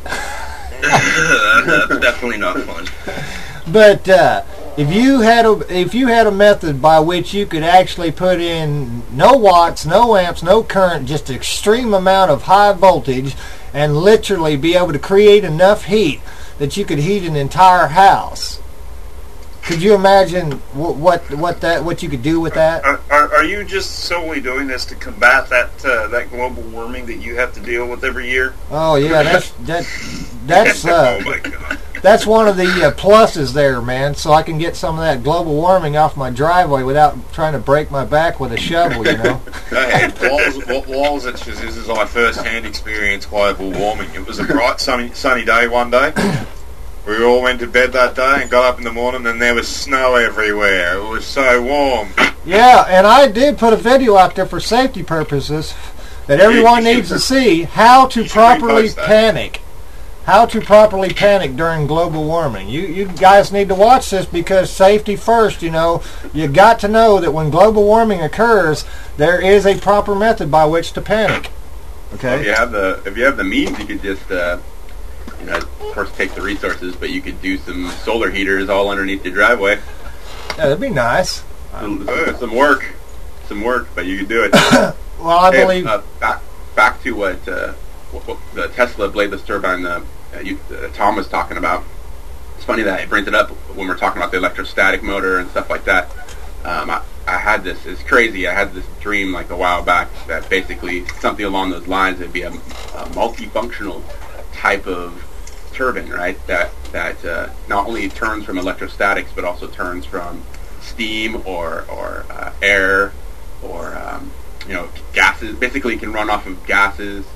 That's definitely not fun. But if you had a method by which you could actually put in no watts, no amps, no current, just an extreme amount of high voltage, and literally be able to create enough heat that you could heat an entire house, could you imagine what you could do with that? Are you just solely doing this to combat that global warming that you have to deal with every year? Oh yeah, that's oh my God. That's one of the pluses there, man. So I can get some of that global warming off my driveway without trying to break my back with a shovel, Hey, Walls at Shaziz's is our first-hand experience global warming. It was a bright, sunny day one day. We all went to bed that day and got up in the morning and there was snow everywhere. It was so warm. Yeah, and I did put a video out there for safety purposes that everyone needs to see how to properly panic. How to properly panic during global warming. You guys need to watch this because safety first, you got to know that when global warming occurs, there is a proper method by which to panic. Okay? Well, if you have the means, you could just of course take the resources, but you could do some solar heaters all underneath your driveway. Yeah, that'd be nice. Some work, but you could do it. Well, I believe. Back to what the Tesla bladeless turbine Tom was talking about. It's funny that it brings it up when we're talking about the electrostatic motor and stuff like that. I had this. It's crazy. I had this dream like a while back that basically something along those lines would be a multifunctional type of turbine, right? That not only turns from electrostatics but also turns from steam or air or gases. Basically, can run off of gases.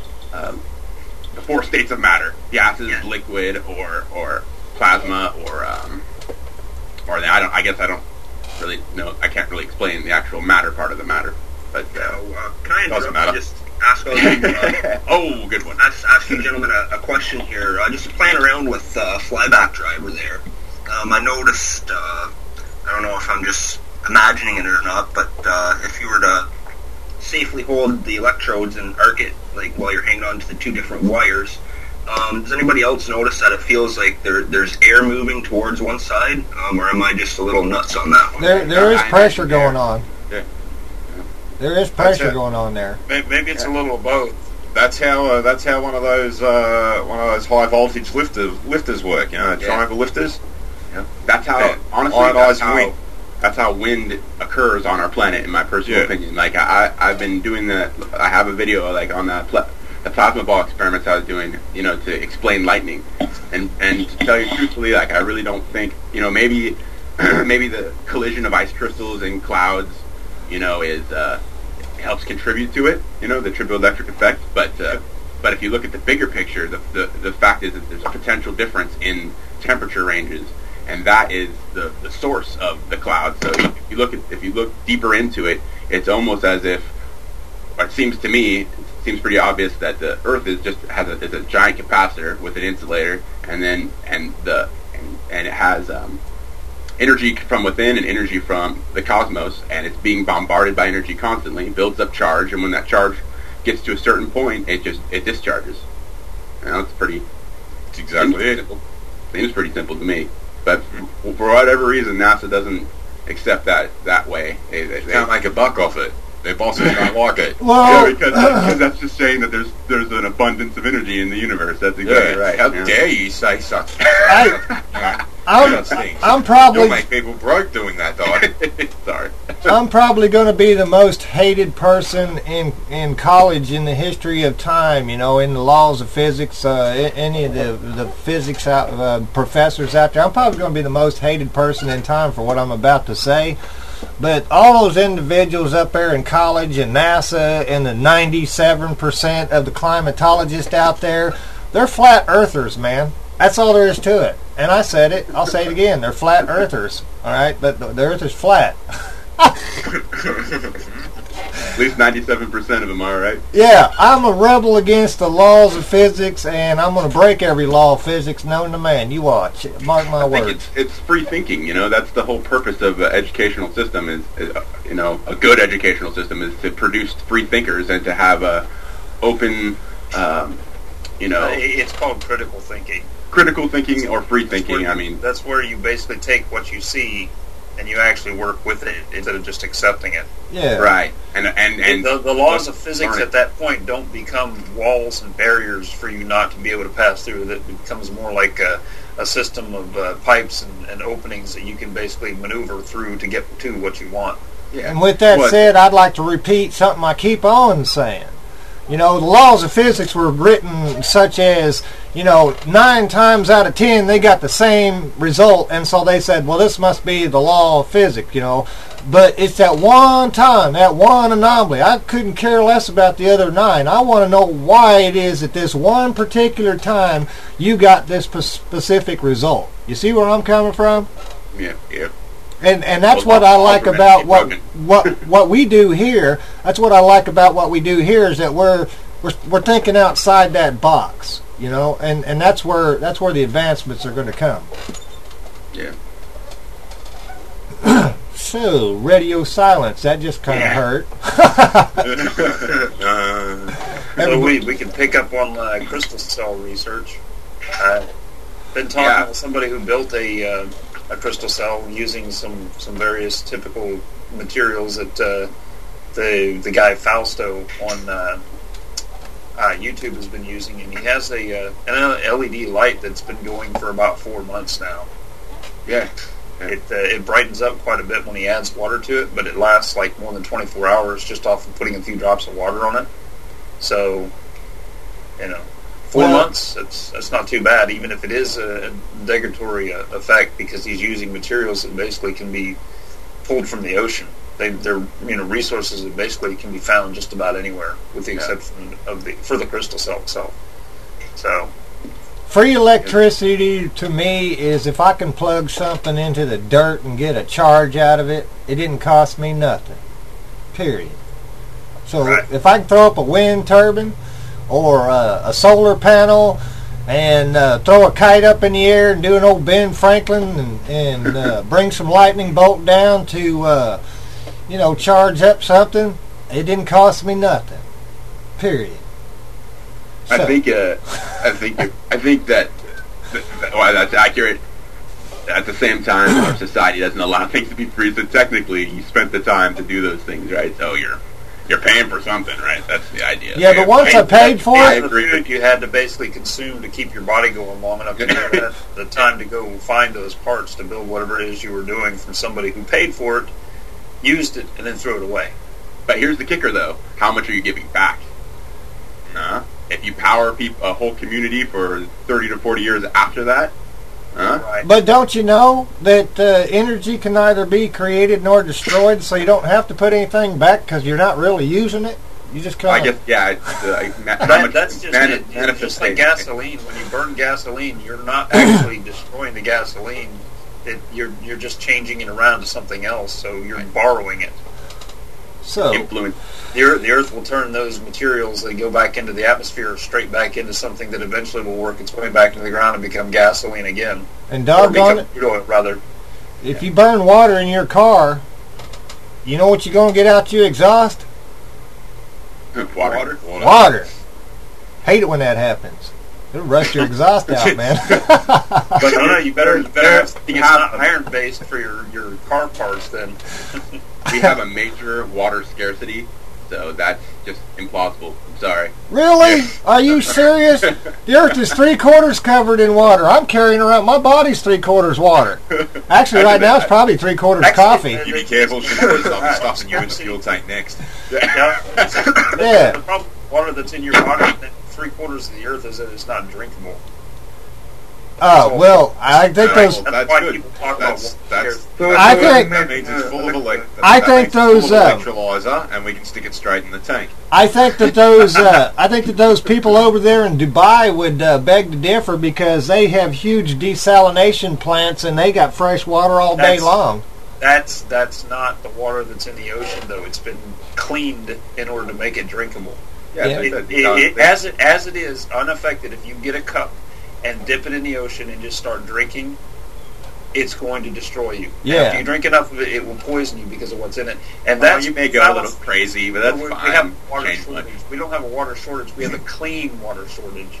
The four states of matter: gases, liquid, or plasma, or I guess I don't really know. I can't really explain the actual matter part of the matter. But can I interrupt and just ask all you? Oh, good one. Ask you gentlemen a question here. Just playing around with Flyback Driver there. I noticed. I don't know if I'm just imagining it or not, but if you were to safely hold the electrodes and arc it like while you're hanging on to the two different wires, does anybody else notice that it feels like there's air moving towards one side, or am I just a little nuts on that one? There is pressure going on. Yeah. There is pressure going on there. Maybe it's a little of both. That's how one of those high voltage lifters work. Triangle lifters. Yeah. That's how honestly. That's how wind occurs on our planet, in my personal opinion. Like I've been doing I have a video like on the plasma ball experiments I was doing, to explain lightning, and to tell you truthfully, like I really don't think, maybe the collision of ice crystals and clouds, is helps contribute to it, the triboelectric effect. But if you look at the bigger picture, the fact is that there's a potential difference in temperature ranges, and that is the source of the cloud. So if you look deeper into it, it's almost as if, or it seems to me, it seems pretty obvious that the Earth is a giant capacitor with an insulator, and it has energy from within and energy from the cosmos, and it's being bombarded by energy constantly, builds up charge, and when that charge gets to a certain point, it discharges. It's exactly it. Seems pretty simple to me, but for whatever reason, NASA doesn't accept that way. They can't make a buck off it. Their bosses don't like it. Well, yeah, because that's just saying that there's an abundance of energy in the the That's exactly right. How dare you say such? I'm probably... You'll make people broke doing that, though. Sorry. I'm probably going to be the most hated person in college in the history of time, in the laws of physics, any of the physics professors out there. I'm probably going to be the most hated person in time for what I'm about to say. But all those individuals up there in college and NASA and the 97% of the climatologists out there, they're flat earthers, man. That's all there is to it. And I said it. I'll say it again. They're flat earthers. All right? But the earth is flat. At least 97% of them are, right? Yeah. I'm a rebel against the laws of physics, and I'm going to break every law of physics known to man. You watch. Mark my words. It's free thinking, That's the whole purpose of an educational system is a good educational system is to produce free thinkers and to have a open, It's called critical thinking. Critical thinking or free thinking, That's where you basically take what you see and you actually work with it instead of just accepting it. Yeah. Right. And the laws of physics at that point don't become walls and barriers for you not to be able to pass through. It becomes more like a system of pipes and openings that you can basically maneuver through to get to what you want. Yeah. And with that said, I'd like to repeat something I keep on saying. The laws of physics were written such as, 9 times out of 10 they got the same result, and so they said, well, this must be the law of physics, But it's that one time, that one anomaly. I couldn't care less about the other 9. I want to know why it is at this one particular time you got this specific result. You see where I'm coming from? Yeah. And that's what I like about what we do here. That's what I like about what we do here is that we're thinking outside that box, and that's where the advancements are going to come. Yeah. So radio silence, that just kind of hurt. So we can pick up on crystal cell research. Been talking with somebody who built a crystal cell using some various typical materials that the guy Fausto on YouTube has been using, and he has an LED light that's been going for about 4 months now. Yeah. It brightens up quite a bit when he adds water to it, but it lasts like more than 24 hours just off of putting a few drops of water on it. So, 4 months, that's not too bad, even if it is a degradatory effect, because he's using materials that basically can be pulled from the ocean. They're resources that basically can be found just about anywhere, with the exception of for the crystal cell itself. So, free electricity to me is if I can plug something into the dirt and get a charge out of it, it didn't cost me nothing. Period. So if I can throw up a wind turbine or a solar panel and throw a kite up in the air and do an old Ben Franklin and bring some lightning bolt down to charge up something, it didn't cost me nothing. Period. So. I think that that's accurate. At the same time, our society doesn't allow things to be free. So technically, you spent the time to do those things, right? So you're paying for something, right? That's the idea. Yeah, but once I paid for it, the food you had to basically consume to keep your body going long enough to have the time to go find those parts to build whatever it is you were doing from somebody who paid for it, used it, and then threw it away. But here's the kicker, though: how much are you giving back? If you power a whole community for 30 to 40 years after that, Huh? But don't you know that energy can neither be created nor destroyed, so you don't have to put anything back because you're not really using it? You just kind I of... guess, yeah. That's just it. It's just like gasoline. When you burn gasoline, you're not actually destroying the gasoline. You're just changing it around to something else, so you're borrowing it. So influence. The Earth will turn those materials that go back into the atmosphere straight back into something that eventually will work its way back into the ground and become gasoline again. And doggone it, crude oil, rather. If you burn water in your car, you know what you're going to get out your exhaust? Water. Hate it when that happens. It'll rust your exhaust out, man. But no, you better have something that's not iron-based for your car parts then. We have a major water scarcity, so that's just implausible. I'm sorry. Really? Are you serious? The Earth is 3/4 covered in water. I'm carrying around, my body's 3/4 water. Actually, right now it's probably 3/4 coffee. You be careful, I'll be stopping you in the fuel tank next. Yeah. Yeah. The problem with water that's in your body, 3/4 of the Earth is that it's not drinkable. Oh, well, I think those... That's why people talk about water. That means it's full of electrolyzer, and we can stick it straight in the tank. I think that those people over there in Dubai would beg to differ because they have huge desalination plants and they got fresh water all day long. That's not the water that's in the ocean, though. It's been cleaned in order to make it drinkable. As it is, unaffected, if you get a cup and dip it in the ocean and just start drinking, it's going to destroy you. Yeah. If you drink enough of it, it will poison you because of what's in it. And that's you may go a little crazy, but that's fine. We have water shortage. We don't have a water shortage. We have a clean water shortage.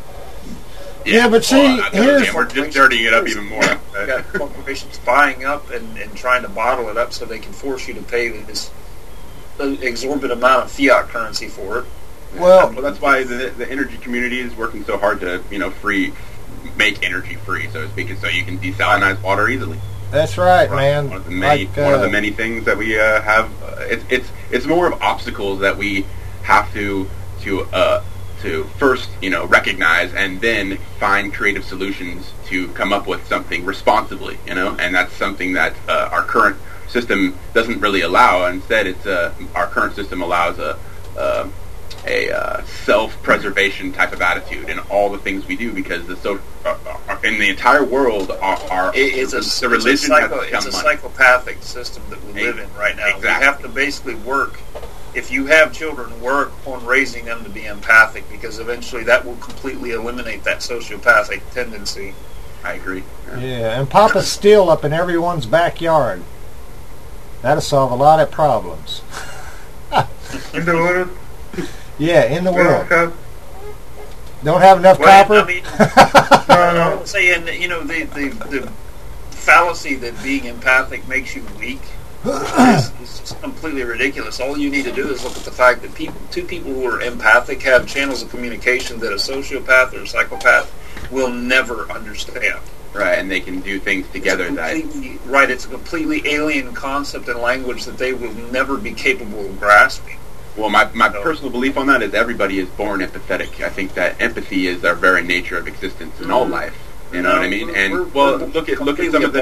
Yeah, but see, we're just dirtying it up even more. We've got corporations buying up and trying to bottle it up so they can force you to pay this exorbitant amount of fiat currency for it. Well, that's why the energy community is working so hard to make energy free, so to speak, and so you can desalinize water easily. That's right, man. One of the many things that we have. It's more of obstacles that we have to first recognize and then find creative solutions to come up with something responsibly. And that's something that our current system doesn't really allow. Instead, our current system allows a self-preservation type of attitude in all the things we do, because in the entire world, it's a psychopathic system that we live in right now. Exactly. We have to basically work. If you have children, work on raising them to be empathic, because eventually that will completely eliminate that sociopathic tendency. I agree. Yeah, and pop a still up in everyone's backyard. That'll solve a lot of problems. In the world? Yeah, in the world. Don't have enough copper? I mean, I'm saying, the fallacy that being empathic makes you weak is just completely ridiculous. All you need to do is look at the fact that two people who are empathic have channels of communication that a sociopath or a psychopath will never understand. Right, and they can do things together it's a completely alien concept and language that they will never be capable of grasping. Well, my personal belief on that is everybody is born empathetic. I think that empathy is our very nature of existence in all life. You know what I mean? And look at some of the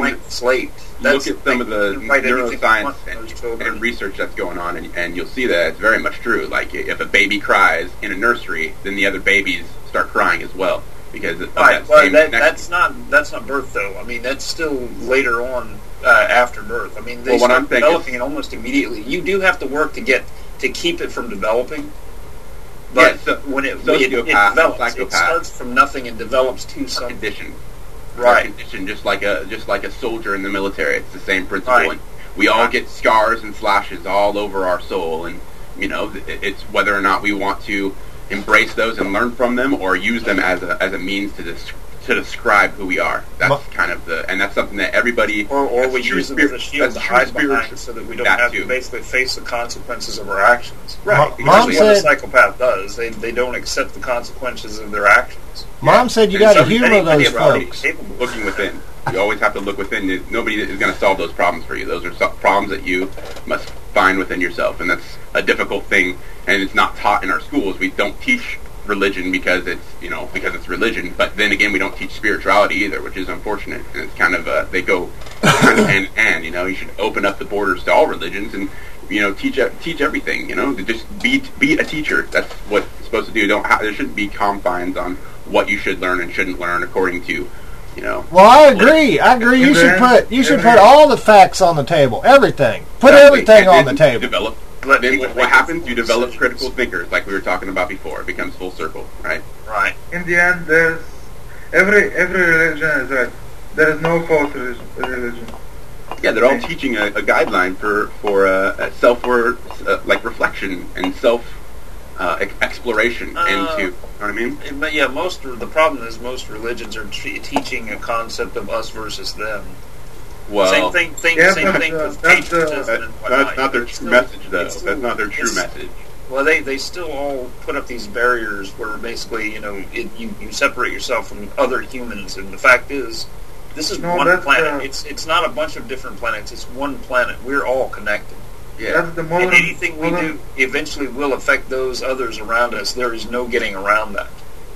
neuroscience and research that's going on, and you'll see that it's very much true. Like if a baby cries in a nursery, then the other babies start crying as well, because that's not birth, though. I mean, that's still later on after birth. I mean, they start developing it almost immediately. You do have to work to keep it from developing, but when it develops, it starts from nothing and develops to some condition. Right, condition, just like a soldier in the military. It's the same principle. Right. And we all get scars and slashes all over our soul, and it's whether or not we want to embrace those and learn from them, or use them as a means to describe who we are. That's kind of and that's something that everybody... Or we use them as a shield to hide behind so that we don't have to basically face the consequences of our actions. Right. Because what a psychopath does, they don't accept the consequences of their actions. Mom said you got to humor those folks. Looking within. You always have to look within. Nobody is going to solve those problems for you. Those are problems that you must find within yourself, and that's a difficult thing, and it's not taught in our schools. We don't teach religion because it's religion. But then again, we don't teach spirituality either, which is unfortunate. And it's kind of they go hand in hand. You should open up the borders to all religions and teach everything. To just be a teacher. That's what it's supposed to do. There shouldn't be confines on what you should learn and shouldn't learn according to. Well, I agree. You should put all the facts on the table. Everything. Put everything on the table. Then what happens? You develop critical thinkers, like we were talking about before. It becomes full circle, right? Right. In the end, there's every religion is right. There is no false religion. Yeah, they're all teaching a guideline for like reflection and self exploration into. You know what I mean? But yeah, the problem is most religions are teaching a concept of us versus them. Well, same thing with patriotism and whatnot. That's not their true message, though. That's not their true message. Well, they still all put up these barriers where basically, you separate yourself from other humans, and the fact is, this is one planet. It's not a bunch of different planets. It's one planet. We're all connected. Yeah. And anything we do eventually will affect those others around us. There is no getting around that.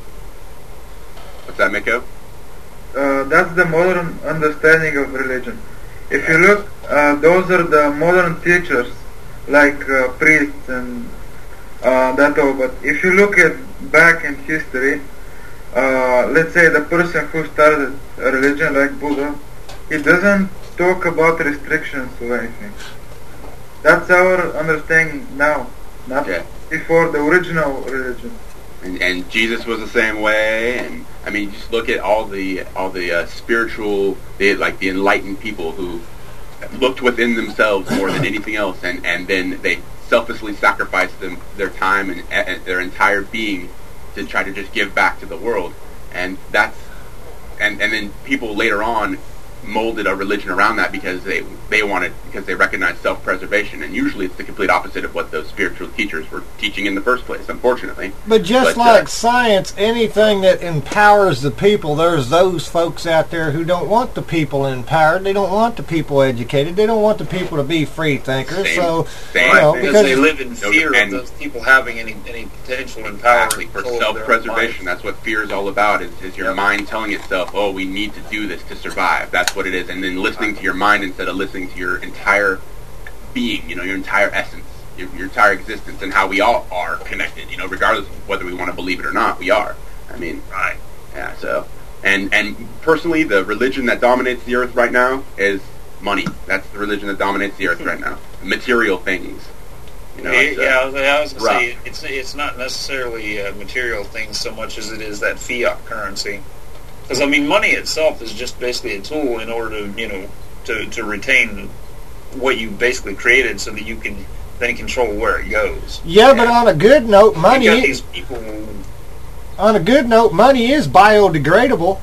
What's that, Miko? That's the modern understanding of religion. If you look, those are the modern teachers, like priests and that all. But if you look at back in history, let's say the person who started a religion like Buddha, he doesn't talk about restrictions or anything. That's our understanding now, not before the original religion. And Jesus was the same way, and I mean, just look at all the spiritual, the enlightened people who looked within themselves more than anything else, and then they selflessly sacrificed their time and their entire being to try to just give back to the world, and then people later on molded a religion around that because they recognized self-preservation, and usually it's the complete opposite of what those spiritual teachers were teaching in the first place, unfortunately. But just like science, anything that empowers the people, there's those folks out there who don't want the people empowered. They don't want the people educated. They don't want the people to be free thinkers. Because they live in fear of those people having any potential empowerment. For self-preservation, that's what fear is all about. Is your mind telling itself, "Oh, we need to do this to survive." That's what it is, and then listening to your mind instead of listening to your entire being, your entire essence, your entire existence, and how we all are connected, regardless of whether we want to believe it or not, we are. I mean, right. Yeah, so, and personally, the religion that dominates the earth right now is money. That's the religion that dominates the earth right now. Material things. I was going to say, it's not necessarily material things so much as it is that fiat currency. Because, I mean, money itself is just basically a tool in order to, to retain what you basically created so that you can then control where it goes. Yeah, but on a good note, money is biodegradable.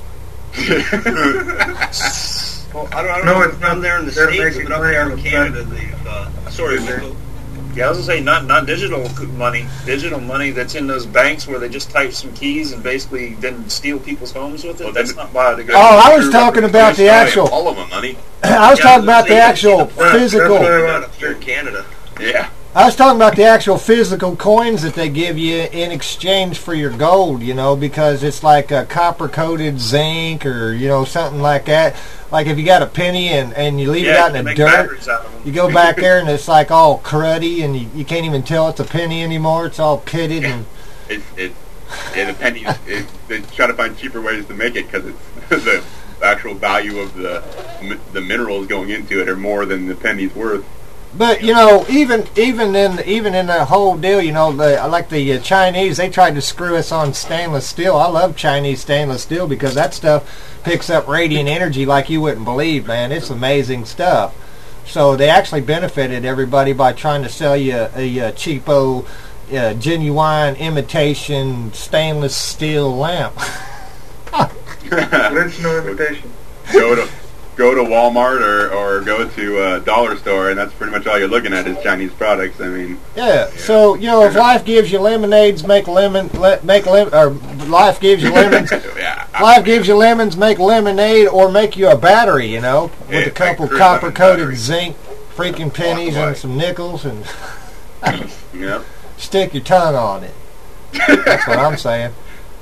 Well, I don't know if down there in the States, but up there in Canada, they've... Yeah, I was going to say, not digital money. Digital money that's in those banks where they just type some keys and basically then steal people's homes with it. Well, that's not biodegradable. Oh, I was talking about the actual... All of them money. I was talking about the actual physical... Up here in Canada. Yeah. I was talking about the actual physical coins that they give you in exchange for your gold, because it's like a copper-coated zinc or, something like that. Like if you got a penny and you leave it out in the dirt, you go back there and it's like all cruddy and you can't even tell it's a penny anymore. It's all pitted. And the pennies, they try to find cheaper ways to make it because it's the actual value of the minerals going into it are more than the penny's worth. But even in that whole deal, like the Chinese, they tried to screw us on stainless steel. I love Chinese stainless steel because that stuff picks up radiant energy like you wouldn't believe, man. It's amazing stuff. So they actually benefited everybody by trying to sell you a cheapo, genuine imitation stainless steel lamp. Original imitation. Go to Walmart or go to a dollar store, and that's pretty much all you're looking at is Chinese products. I mean, yeah. So if life gives you lemonades, life gives you lemons. Life gives you lemons, make lemonade, or make you a battery. With a couple copper-coated zinc, freaking pennies and some nickels, and yep. Stick your tongue on it. That's what I'm saying.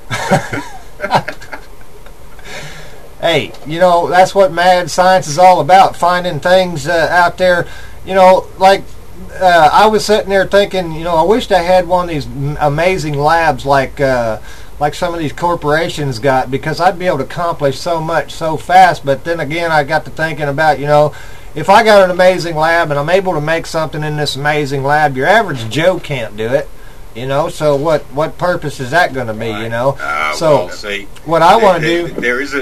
Hey, you know, that's what mad science is all about, finding things out there. You know, like I was sitting there thinking, you know, I wished I had one of these amazing labs like some of these corporations got, because I'd be able to accomplish so much so fast. But then again, I got to thinking about, you know, if I got an amazing lab and I'm able to make something in this amazing lab, your average Joe can't do it. You know, so what purpose is that going to be? You know, so well, see, what I want to do. There is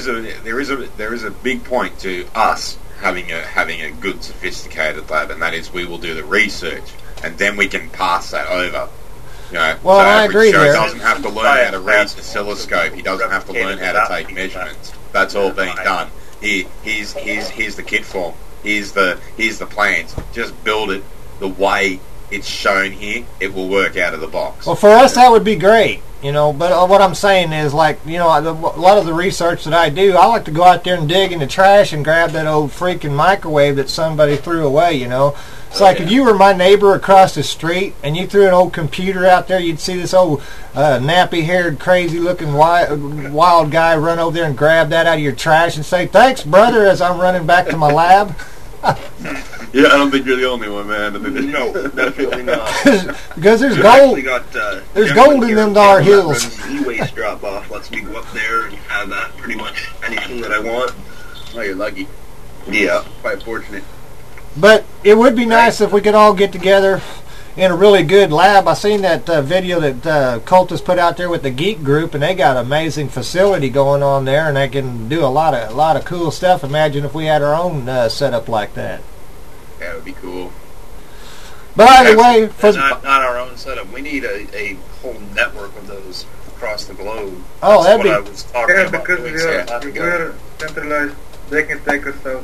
a big point to us having a good sophisticated lab, and that is we will do the research and then we can pass that over. You know, well, so I agree Joe there. doesn't have to learn how to read the oscilloscope. He doesn't have to learn how to take measurements. That's all being done. Here's the kit form. Here's the plans. Just build it the way it's shown here. It will work out of the box. Well, for us, that would be great, you know. But what I'm saying is, like, you know, a lot of the research that I do, I like to go out there and dig in the trash and grab that old freaking microwave that somebody threw away, you know. It's like if you were my neighbor across the street and you threw an old computer out there, you'd see this old nappy-haired, crazy-looking wild guy run over there and grab that out of your trash and say, "Thanks, brother," as I'm running back to my lab. Yeah, I don't think you're the only one, man. No, definitely not. Because there's gold. There's gold in them dar hills. E-waste drop off lets me go up there and have that pretty much anything that I want. Oh, you're lucky. Yeah, quite fortunate. But it would be nice if we could all get together in a really good lab. I seen that video that Cultus put out there with the Geek Group, and they got an amazing facility going on there, and they can do a lot of cool stuff. Imagine if we had our own setup like that. That would be cool. But either way, not our own setup. We need a whole network of those across the globe. Oh, That's that'd be. I was talking about because doing we're centralized. They can take us out.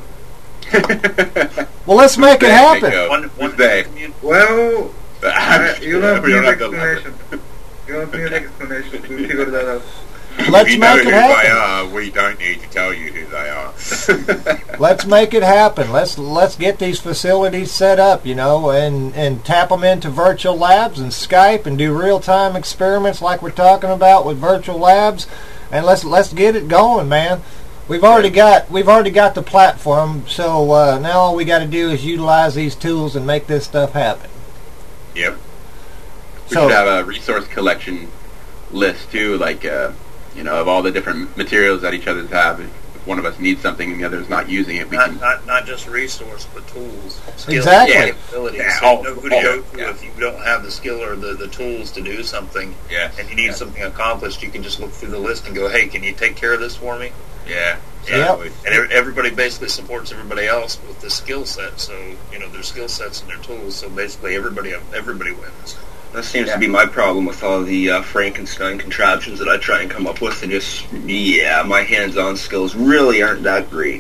Well, let's make it happen. Well, you don't need explanation. You don't need explanation. We figured that out. Let's you make know it who happen. they are, we don't need to tell you who they are. Let's make it happen. Let's get these facilities set up, you know, and tap them into virtual labs and Skype and do real-time experiments like we're talking about with virtual labs, and let's get it going, man. We've already got the platform, so now all we got to do is utilize these tools and make this stuff happen. Yep. We should have a resource collection list too, like you know, of all the different materials that each other's have. If one of us needs something and the other's not using it, we can not just resource, but tools, skills, exactly. capabilities. Yeah. So you know who to go to if you don't have the skill or the tools to do something. Yes. And you need something accomplished, you can just look through the list and go, "Hey, can you take care of this for me?" Yeah. Exactly. And everybody basically supports everybody else with the skill set. So you know their skill sets and their tools. So basically everybody wins. That seems to be my problem with all the Frankenstein contraptions that I try and come up with, and just, my hands-on skills really aren't that great.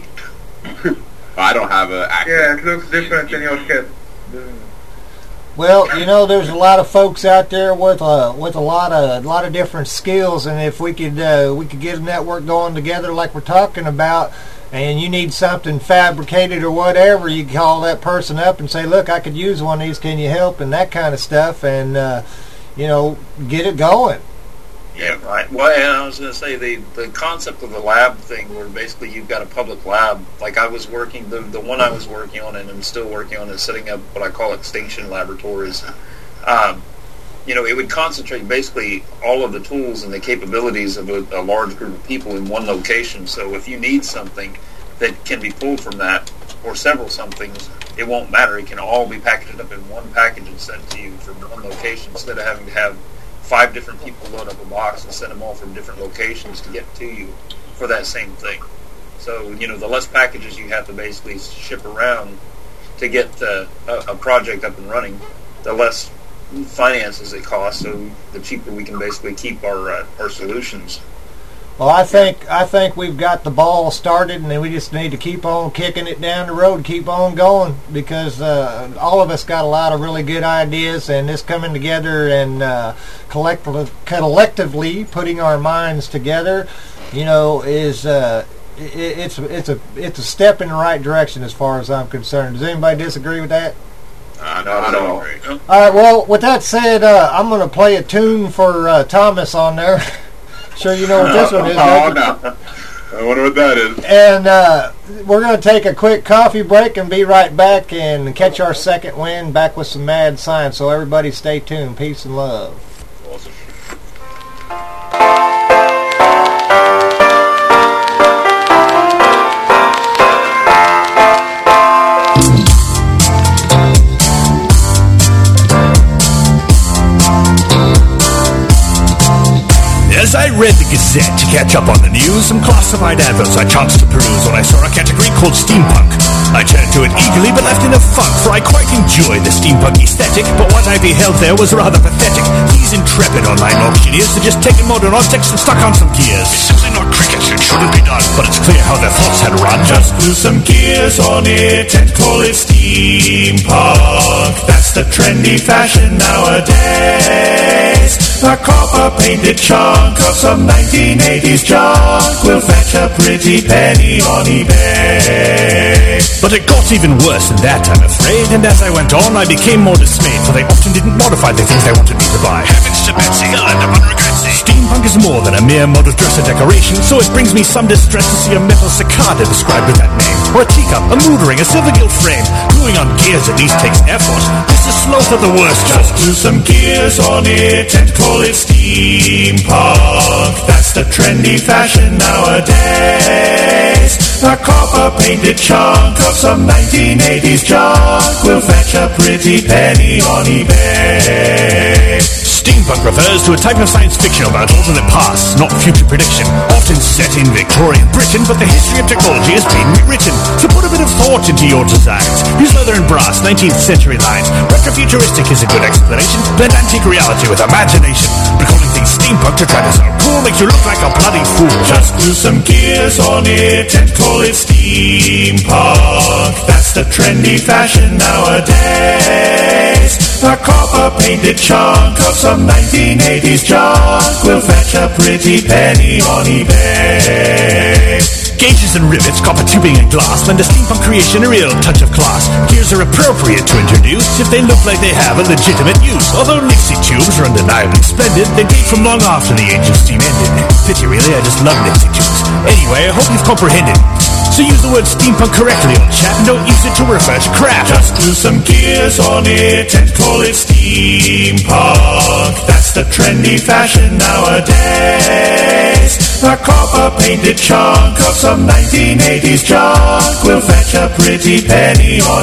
I don't have a it looks different in your head. Well, you know, there's a lot of folks out there with a lot of different skills, and if we could get a network going together like we're talking about, and you need something fabricated or whatever, you call that person up and say, "Look, I could use one of these. Can you help?" and that kind of stuff, and you know, get it going. Yeah, right. Well, and I was going to say the concept of the lab thing, where basically you've got a public lab. Like I was working, the one I was working on, and I'm still working on, is setting up what I call extinction laboratories. You know, it would concentrate basically all of the tools and the capabilities of a large group of people in one location. So if you need something that can be pulled from that, or several somethings, it won't matter. It can all be packaged up in one package and sent to you from one location, instead of having to have 5 different people load up a box and send them all from different locations to get to you for that same thing. So, you know, the less packages you have to basically ship around to get a project up and running, the less finances it costs, so the cheaper we can basically keep our solutions. Well, I think we've got the ball started, and then we just need to keep on kicking it down the road, keep on going, because all of us got a lot of really good ideas, and this coming together and collectively putting our minds together, you know, is it's a step in the right direction as far as I'm concerned. Does anybody disagree with that? Not at all. All right, well, with that said, I'm going to play a tune for Thomas on there. Sure you know what this one is. Oh, no. I wonder what that is. And we're going to take a quick coffee break and be right back and catch our second wind back with some mad science. So everybody stay tuned. Peace and love. Awesome. As I read the Gazette to catch up on the news, some classified adverts I chanced to peruse when I saw a category called steampunk. I turned to it eagerly but left in a funk, for I quite enjoyed the steampunk aesthetic, but what I beheld there was rather pathetic. These intrepid online auctioneers had just taken modern objects and stuck on some gears. It's simply not cricket, it shouldn't be done, but it's clear how their thoughts had run. Just glue some gears on it and call it steampunk. That's the trendy fashion nowadays. A copper-painted chunk of some 1980s junk will fetch a pretty penny on eBay. But it got even worse than that, I'm afraid, and as I went on, I became more dismayed, for they often didn't modify the things they wanted me to buy. Heavens to Betsy, I'll end up on regretsy. Steampunk is more than a mere mode of dress or decoration, so it brings me some distress to see a metal cicada described with that name, or a teacup, a mood ring, a silver gilt frame. Gluing on gears at least takes effort. This is sloth of the worst. Just glue some gears on it and call it steampunk. That's the trendy fashion nowadays. A copper-painted chunk of some 1980s junk will fetch a pretty penny on eBay. Steampunk refers to a type of science fiction about alternate pasts, not future prediction, often set in Victorian Britain, but the history of technology has been rewritten. So put a bit of thought into your designs. Use leather and brass, 19th century lines. Retrofuturistic is a good explanation. Blend antique reality with imagination. But calling things steampunk to try to sound cool makes you look like a bloody fool. Just glue some gears on it and call it steampunk. That's the trendy fashion nowadays. A copper-painted chunk of some 1980s junk will fetch a pretty penny on eBay. Gauges and rivets, copper tubing and glass lend a steampunk creation a real touch of class. Gears are appropriate to introduce if they look like they have a legitimate use. Although Nixie tubes are undeniably splendid, they date from long after the age of steam ended. Pity really, I just love Nixie tubes. Anyway, I hope you've comprehended. So use the word steampunk correctly on chat and don't use it to refer to crap. Just glue some gears on it and call it steampunk. That's the trendy fashion nowadays. A copper-painted chunk of some 1980s junk will fetch a pretty penny on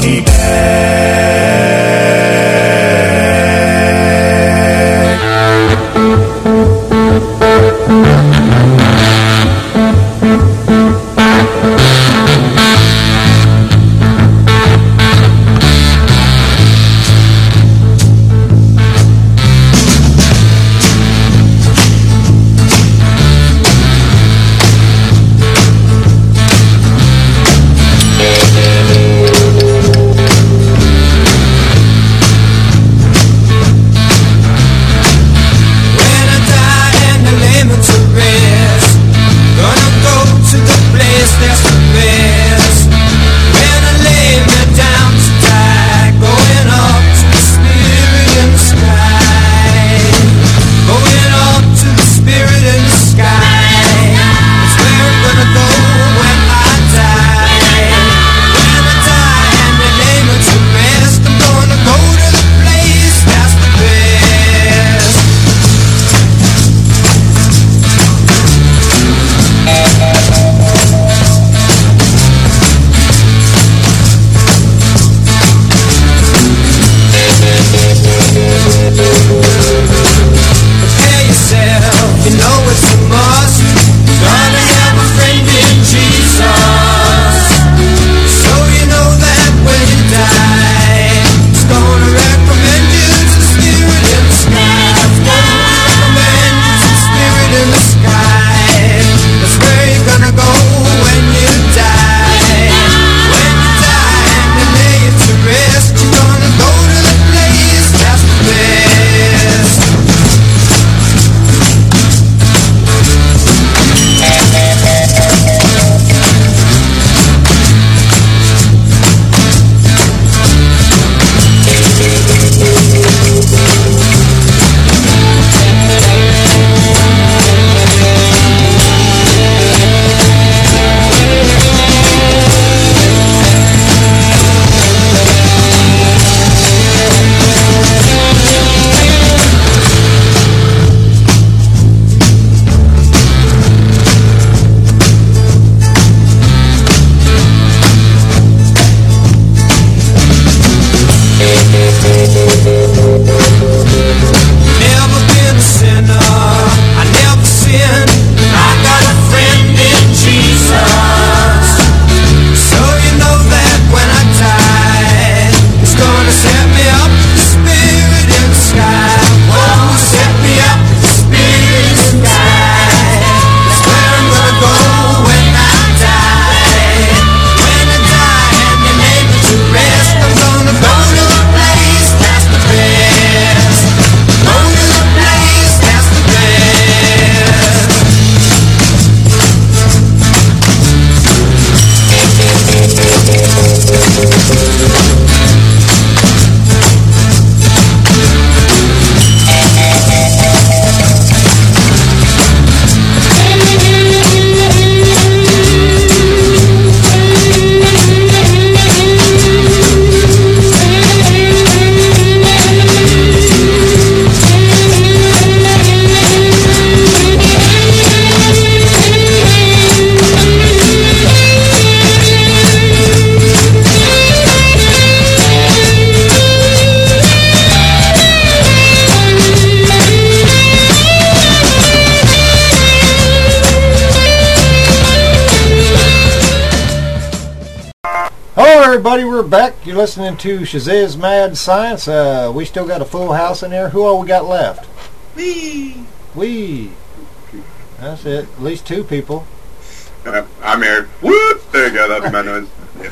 everybody, we're back. You're listening to Shazay's Mad Science. We still got a full house in there. Who all we got left? We. That's it. At least 2 people. I'm here. Whoop! There you go. That's my noise.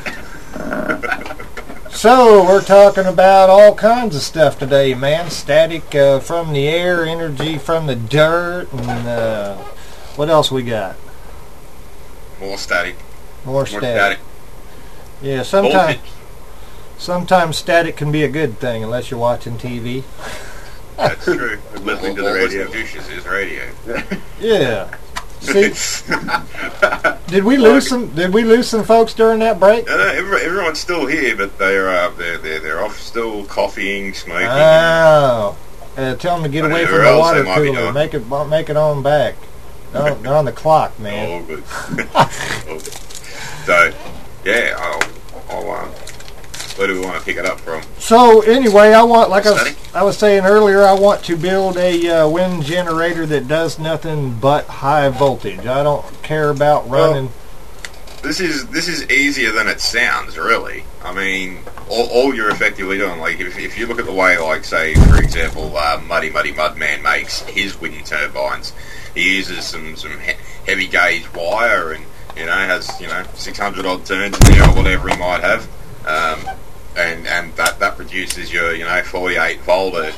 So, we're talking about all kinds of stuff today, man. Static from the air, energy from the dirt, and what else we got? More static. More static. Yeah, sometimes static can be a good thing, unless you're watching TV. That's true. Listening to the radio. Douches is radio. Yeah. See, did we lose some folks during that break? Everyone's still here, but they're off still coffeeing, smoking. Oh, tell them to get away from the water cooler. Make it on back. They're on the clock, man. Oh, good. So, yeah, I'll where do we want to pick it up from? So anyway, I want, like I was saying earlier, I want to build a wind generator that does nothing but high voltage. I don't care about running. This is easier than it sounds, really. I mean, all you're effectively doing, like if you look at the way, like say for example, Muddy Mudman makes his wind turbines, he uses some heavy gauge wire and has 600 odd turns in there or whatever he might have. And that produces your 48 volt at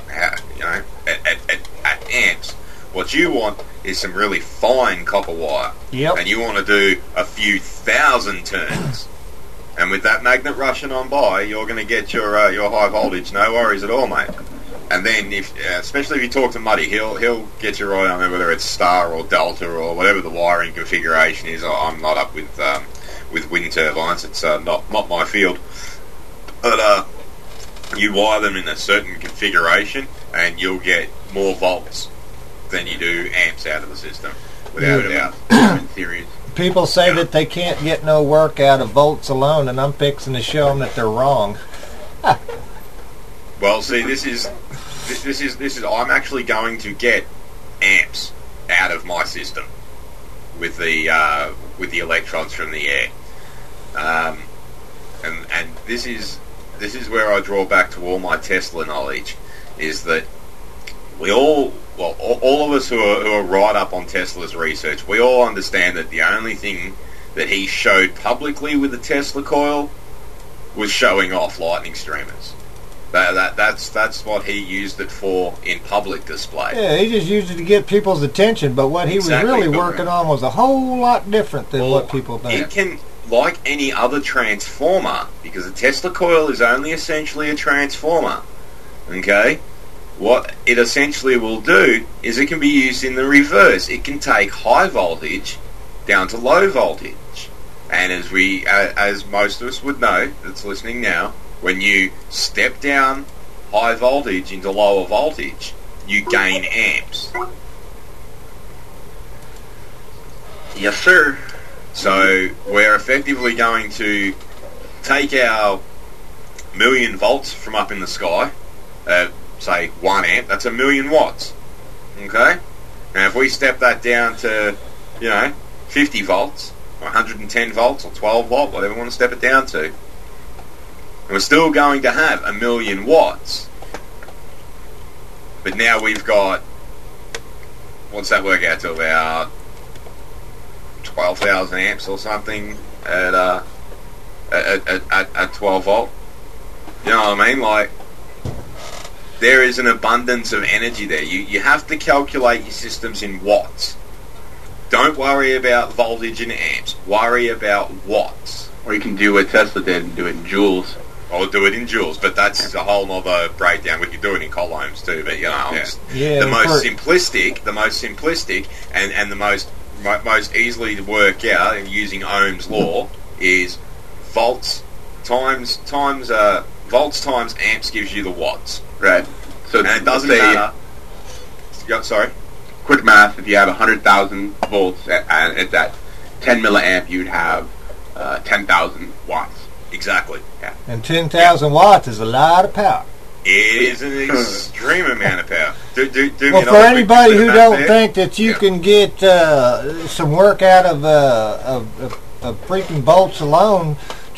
amps. What you want is some really fine copper wire. Yep. And you want to do a few thousand turns. And with that magnet rushing on by, you're going to get your high voltage. No worries at all, mate. And then, especially if you talk to Muddy, he'll get you right on there, whether it's star or delta or whatever the wiring configuration is. I'm not up with wind turbines. It's not my field. But you wire them in a certain configuration, and you'll get more volts than you do amps out of the system, without a doubt. In theory. People say that they can't get no work out of volts alone, and I'm fixing to show them that they're wrong. Well, see, this is. I'm actually going to get amps out of my system with the electrons from the air, and this is where I draw back to all my Tesla knowledge, is that all of us who are right up on Tesla's research, we all understand that the only thing that he showed publicly with the Tesla coil was showing off lightning streamers. That's what he used it for in public display. Yeah, he just used it to get people's attention, but what he was really working on was a whole lot different than what people think. It can, like any other transformer, because a Tesla coil is only essentially a transformer, okay? What it essentially will do is it can be used in the reverse. It can take high voltage down to low voltage. And as most of us would know that's listening now, when you step down high voltage into lower voltage, you gain amps. Yes, sir. So we're effectively going to take our 1,000,000 volts from up in the sky, say 1 amp, that's 1,000,000 watts. Okay? Now if we step that down to, 50 volts, or 110 volts, or 12 volt, whatever we want to step it down to, we're still going to have 1,000,000 watts. But now we've got, what's that work out to, about 12,000 amps or something at 12 volt. You know what I mean? Like, there is an abundance of energy there. You have to calculate your systems in watts. Don't worry about voltage in amps. Worry about watts. Or you can do what Tesla did and do it in joules. Or do it in joules, but that's a whole other breakdown. We could do it in coulombs too, but the most simplistic and the most easily to work out, and using Ohm's law, is volts times amps gives you the watts. Right. So and it doesn't matter. Sorry. Quick math: if you have 100,000 volts and it's at 10 milliamp, you'd have 10,000 watts. Exactly. Yeah. And 10,000 watts is a lot of power. It is an extreme amount of power. Well, for anybody who don't think that you can get some work out of freaking volts alone,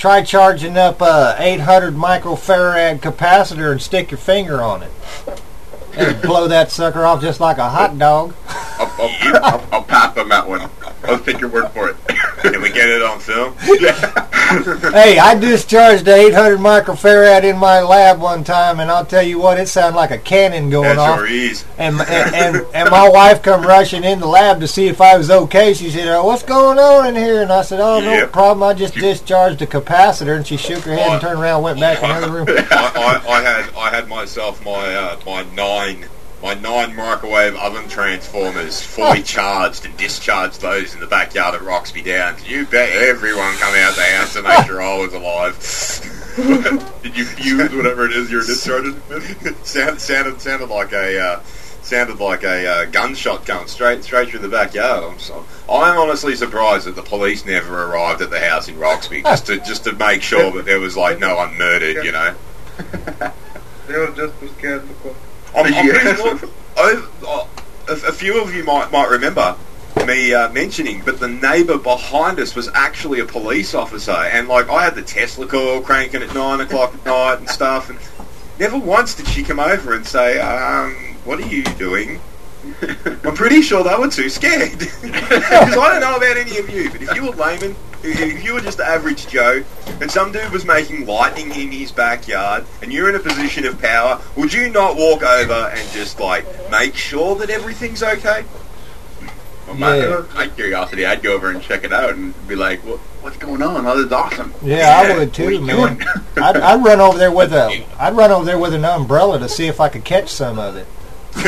Try charging up a 800 microfarad capacitor and stick your finger on it. And blow that sucker off just like a hot dog. I'll pass on that one. I'll take your word for it. Can we get it on film? Hey, I discharged the 800 microfarad in my lab one time, and I'll tell you what, it sounded like a cannon going off. Sure is. And my wife come rushing in the lab to see if I was okay. She said, "Oh, what's going on in here?" And I said, "Oh, no problem. I just discharged the capacitor." And she shook her head and turned around and went back in the other room. I had myself my nine microwave oven transformers fully charged and discharged those in the backyard at Roxby Downs. You bet everyone come out the house to make sure I was alive. Did you fuse whatever it is you're discharging? sounded like a gunshot going straight through the backyard. I'm honestly surprised that the police never arrived at the house in Roxby just to make sure that there was like no one murdered. You know. They were just too scared to call. I'm pretty sure a few of you might remember me mentioning, but the neighbour behind us was actually a police officer, and like I had the Tesla coil cranking at 9 o'clock at night and stuff, and never once did she come over and say, "What are you doing?" I'm pretty sure they were too scared. Because I don't know about any of you, but if you were layman, if you were just average Joe, and some dude was making lightning in his backyard, and you're in a position of power, would you not walk over and just, like, make sure that everything's okay? Well, my curiosity, I'd go over and check it out and be like, what's going on? Oh, this is awesome. Yeah, I would too, man. I'd run over there with an umbrella to see if I could catch some of it.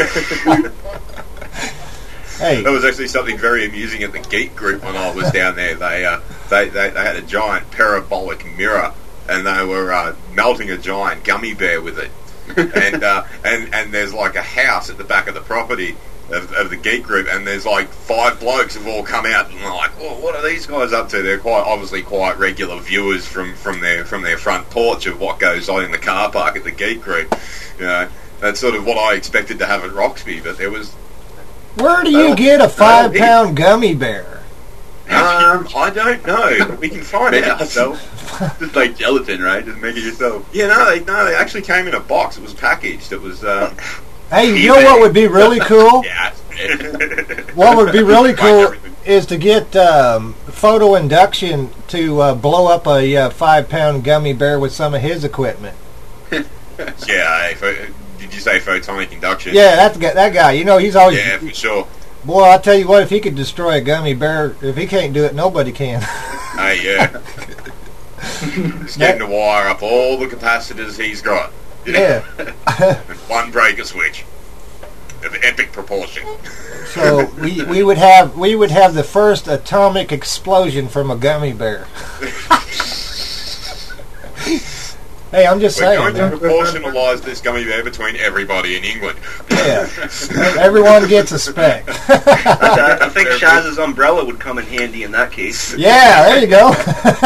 Hey, that was actually something very amusing at the Geek Group when I was down there. They had a giant parabolic mirror, and they were melting a giant gummy bear with it. And there's like a house at the back of the property of the Geek Group, and there's like 5 blokes have all come out and they're like, "Oh, what are these guys up to?" They're quite regular viewers from their front porch of what goes on in the car park at the Geek Group. You know, that's sort of what I expected to have at Roxby, but there was. Where do you get a 5-pound gummy bear? I don't know. We can find out. So, just like gelatin, right? Just make it yourself. Yeah, no, they actually came in a box. It was packaged. It was. Hey, you know what would be really cool? Yeah. What would be really cool is to get photo induction to blow up a 5-pound gummy bear with some of his equipment. Yeah. Did you say photonic induction? Yeah, that guy. You know, he's always. Yeah, for sure. Boy, I'll tell you what, if he could destroy a gummy bear, if he can't do it, nobody can. Hey, yeah. Just getting to wire up all the capacitors he's got. Yeah. One breaker switch of epic proportion. So we would have the first atomic explosion from a gummy bear. Hey, I'm just saying. We're going to proportionalise this gummy bear between everybody in England. Yeah. Everyone gets a spec. I think Shaz's umbrella would come in handy in that case. Yeah, there you go.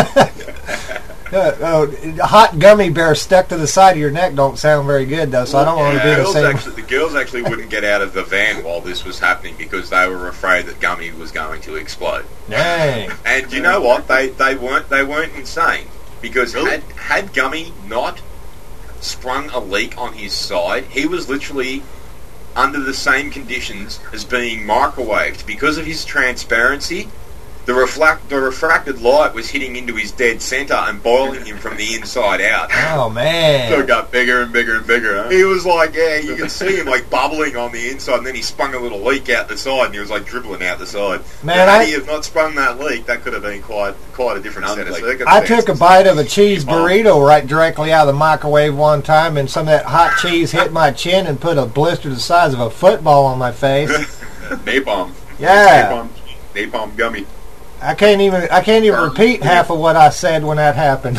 A hot gummy bear stuck to the side of your neck don't sound very good, though, so I don't want to be the same. The girls actually wouldn't get out of the van while this was happening because they were afraid that Gummy was going to explode. Dang. And you know what? They weren't insane. Because had Gummy not sprung a leak on his side, he was literally under the same conditions as being microwaved. Because of his transparency, the refracted light was hitting into his dead centre and boiling him from the inside out. Oh, man. So it got bigger and bigger and bigger, huh? He was like, yeah, you could see him like bubbling on the inside, and then he sprung a little leak out the side, and he was like dribbling out the side. Man, had he have not sprung that leak, that could have been quite a different set of circumstances. I took a bite of a cheese burrito right directly out of the microwave one time, and some of that hot cheese hit my chin and put a blister the size of a football on my face. Napalm. Yeah. Napalm Gummy. I can't even repeat half of what I said when that happened.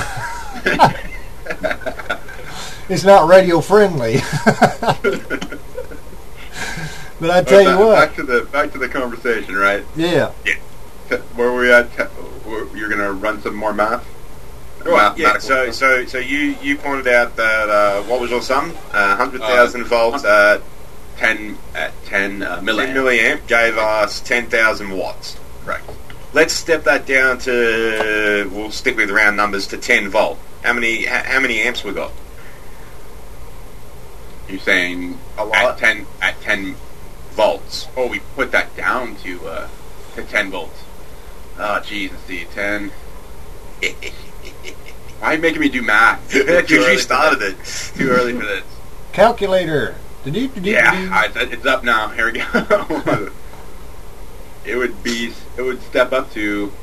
It's not radio friendly. But I tell you what. Back to the conversation, right? Yeah. Yeah. Where were we at? You're gonna run some more math. Right. Yeah. So you pointed out that what was your sum? 100,000 volts at 10 milliamp. 10 milliamp gave us 10,000 watts. Right. let's step that down to, we'll stick with round numbers, to 10 volt. How many amps we got? You're saying a lot? At 10 volts. Oh, we put that down to 10 volts. Oh, jeez, let's see, 10. Why are you making me do math? Because you started it. Too early for this. Calculator. Yeah, it's up now. Here we go. It would step up to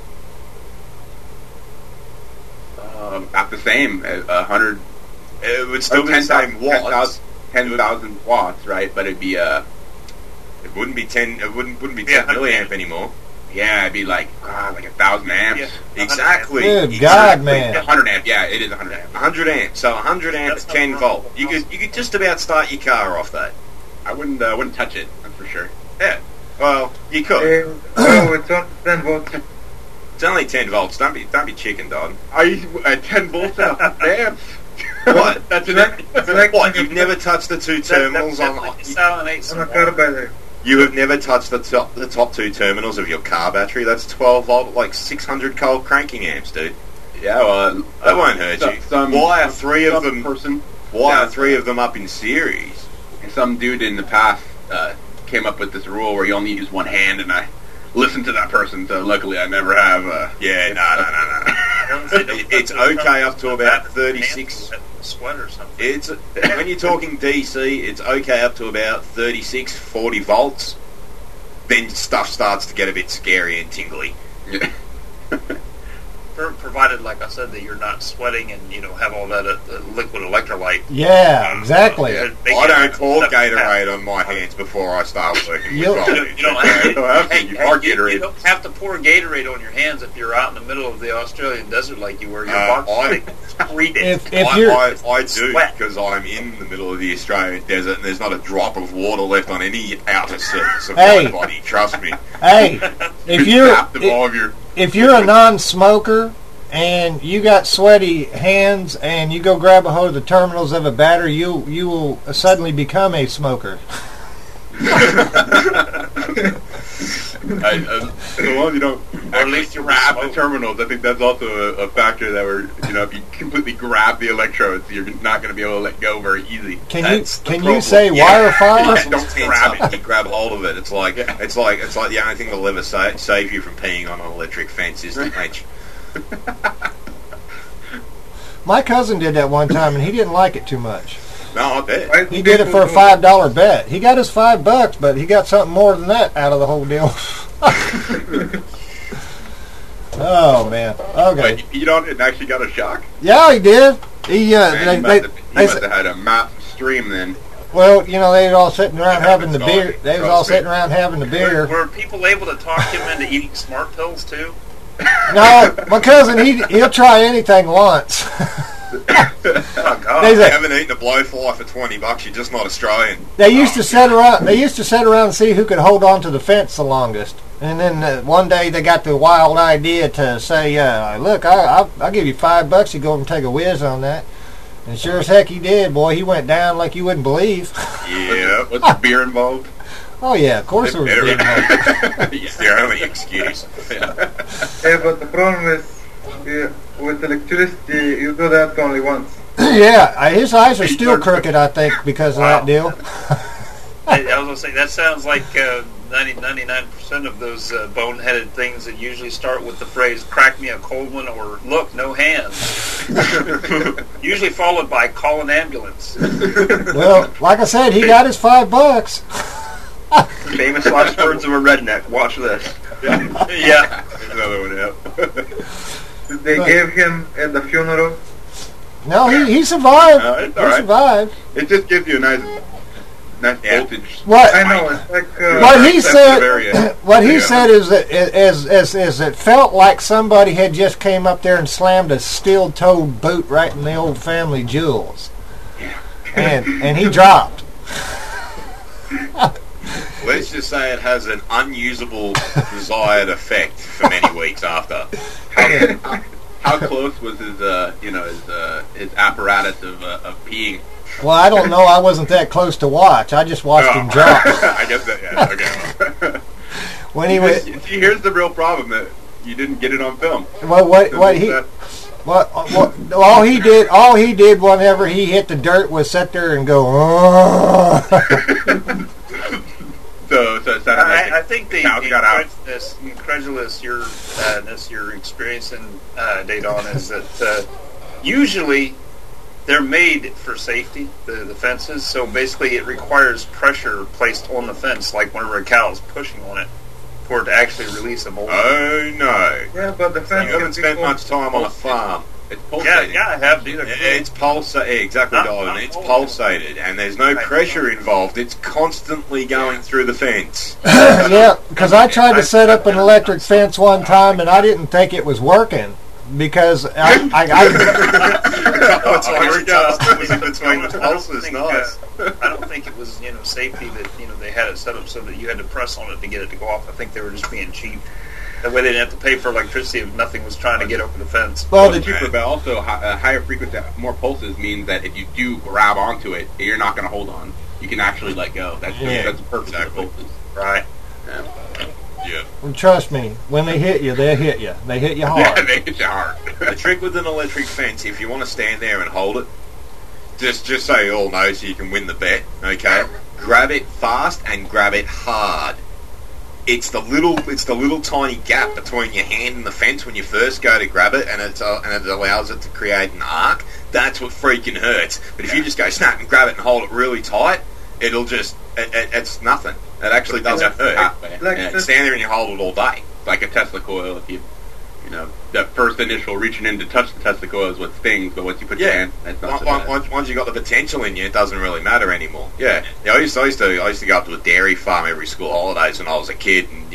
about the same, 100. It would still be the same watts. 10,000 watts, right? But it'd be it wouldn't be 10. It wouldn't be 10 milliamp anymore. Yeah, it'd be like 1,000 amps. Yeah, exactly. Good God, man. 100 amp. Yeah, it is 100 amp. 100 amps. So 100 amp at 10 volt. You could just about start your car off that. I wouldn't touch it. That's for sure. Yeah. Well, you could. Oh, it's on 10 volts. It's only 10 volts. Don't be chicken, Don. Are you at 10 volts amps? What? That's what? You've never touched the two terminals on a car battery. You have never touched the top two terminals of your car battery. That's 12 volt, like 600 cold cranking amps, dude. Yeah, well, that won't hurt you. Why are three of them? Why are three of them up in series? Some dude in the past came up with this rule where you only use one hand, and I listened to that person. So luckily, I never have. No. It's okay up to about 36. Sweat or something. It's when you're talking DC, it's okay up to about 36, 40 volts. Then stuff starts to get a bit scary and tingly. Provided, like I said, that you're not sweating and have all that liquid electrolyte. Yeah, exactly. I don't pour Gatorade on my hands before I start working. You don't have to pour Gatorade on your hands if you're out in the middle of the Australian desert like you were. Your body's freezing. I do, because I'm in the middle of the Australian desert and there's not a drop of water left on any outer surface of my body. Trust me. Hey, if you're a non-smoker and you got sweaty hands and you go grab a hold of the terminals of a battery, you will suddenly become a smoker. As long as you don't actually grab the terminals, I think that's also a factor that if you completely grab the electrodes, you're not going to be able to let go very easy. Can you say wire fire? Don't grab it. You grab hold of it. It's like the only thing that'll ever save you from peeing on an electric fence is the H. My cousin did that one time, and he didn't like it too much. No, I bet. He did it for a $5 bet. He got his $5, but he got something more than that out of the whole deal. Oh man. Okay. Wait, he didn't actually got a shock? Yeah, he did. He must have had a massive stream then. Well, they were all sitting around having the beer. They was all sitting around having the beer. Were people able to talk him into eating smart pills too? No, my cousin, he'll try anything once. Oh God! They haven't eaten a blowfly for $20. You're just not Australian. They used to sit around. They used to sit around and see who could hold on to the fence the longest. And then one day they got the wild idea to say, "Look, I'll give you $5. You go over and take a whiz on that." And sure as heck he did, boy. He went down like you wouldn't believe. Yeah. Was there beer involved? Oh yeah, of course there was beer involved. It's their only excuse. Yeah, but the problem is with electricity, you do that only once. Yeah, his eyes are still crooked, I think, because of that deal. I was going to say, that sounds like 99% of those boneheaded things that usually start with the phrase, crack me a cold one, or look, no hands. Usually followed by, call an ambulance. Well, like I said, he got his $5. Famous last words of a redneck. Watch this. Yeah. There's another one out. They gave him at the funeral. No, he survived. It's all he right. survived. It just gives you a nice voltage. What I know. It's like what he said is that is it felt like somebody had just came up there and slammed a steel-toed boot right in the old family jewels. Yeah. And he dropped. Let's just say it has an unusable desired effect for many weeks after. How close was his his apparatus of peeing? Well, I don't know. I wasn't that close to watch. I just watched him drop. I guess that. Yeah. Okay. When he went, see, here's the real problem that You didn't get it on film. Well, all he did whenever he hit the dirt was sit there and go. Oh. So it sounded like I think the got out. incredulous you're experiencing, Dayton, is that usually they're made for safety, the fences. So basically, it requires pressure placed on the fence, like whenever a cow is pushing on it, for it to actually release a bolt. Oh no! Yeah, but the fence. You haven't spent much time on a farm. It's pulsating. Yeah, I have, dude. It's pulsated. Exactly, Dolan. It's pulsated, and there's no pressure involved. It's constantly going through the fence. Yeah, because I tried to set up an electric fence one time, and I didn't think it was working because I don't think it was safety that they had it set up so that you had to press on it to get it to go off. I think they were just being cheap. That way they didn't have to pay for electricity if nothing was trying to get over the fence. Well, the cheaper, but also higher frequency, more pulses means that if you do grab onto it, you're not going to hold on. You can actually let go. That's the purpose of the pulses. Right. Yeah. And trust me, when they hit you, they hit you. They hit you hard. Yeah, they hit you hard. The trick with an electric fence, if you want to stand there and hold it, just so you all know, so you can win the bet, okay? Grab it fast and grab it hard. It's the little tiny gap between your hand and the fence when you first go to grab it, and it allows it to create an arc. That's what freaking hurts. But if you just go snap and grab it and hold it really tight, it'll just it's nothing. It actually doesn't hurt. Stand there and you hold it all day, like a Tesla coil. If you that first initial reaching in to touch the Tesla coil is what stings, but once you put your hand, that's not so bad. Once you got the potential in you, it doesn't really matter anymore. Yeah, I used to go up to a dairy farm every school holidays when I was a kid, and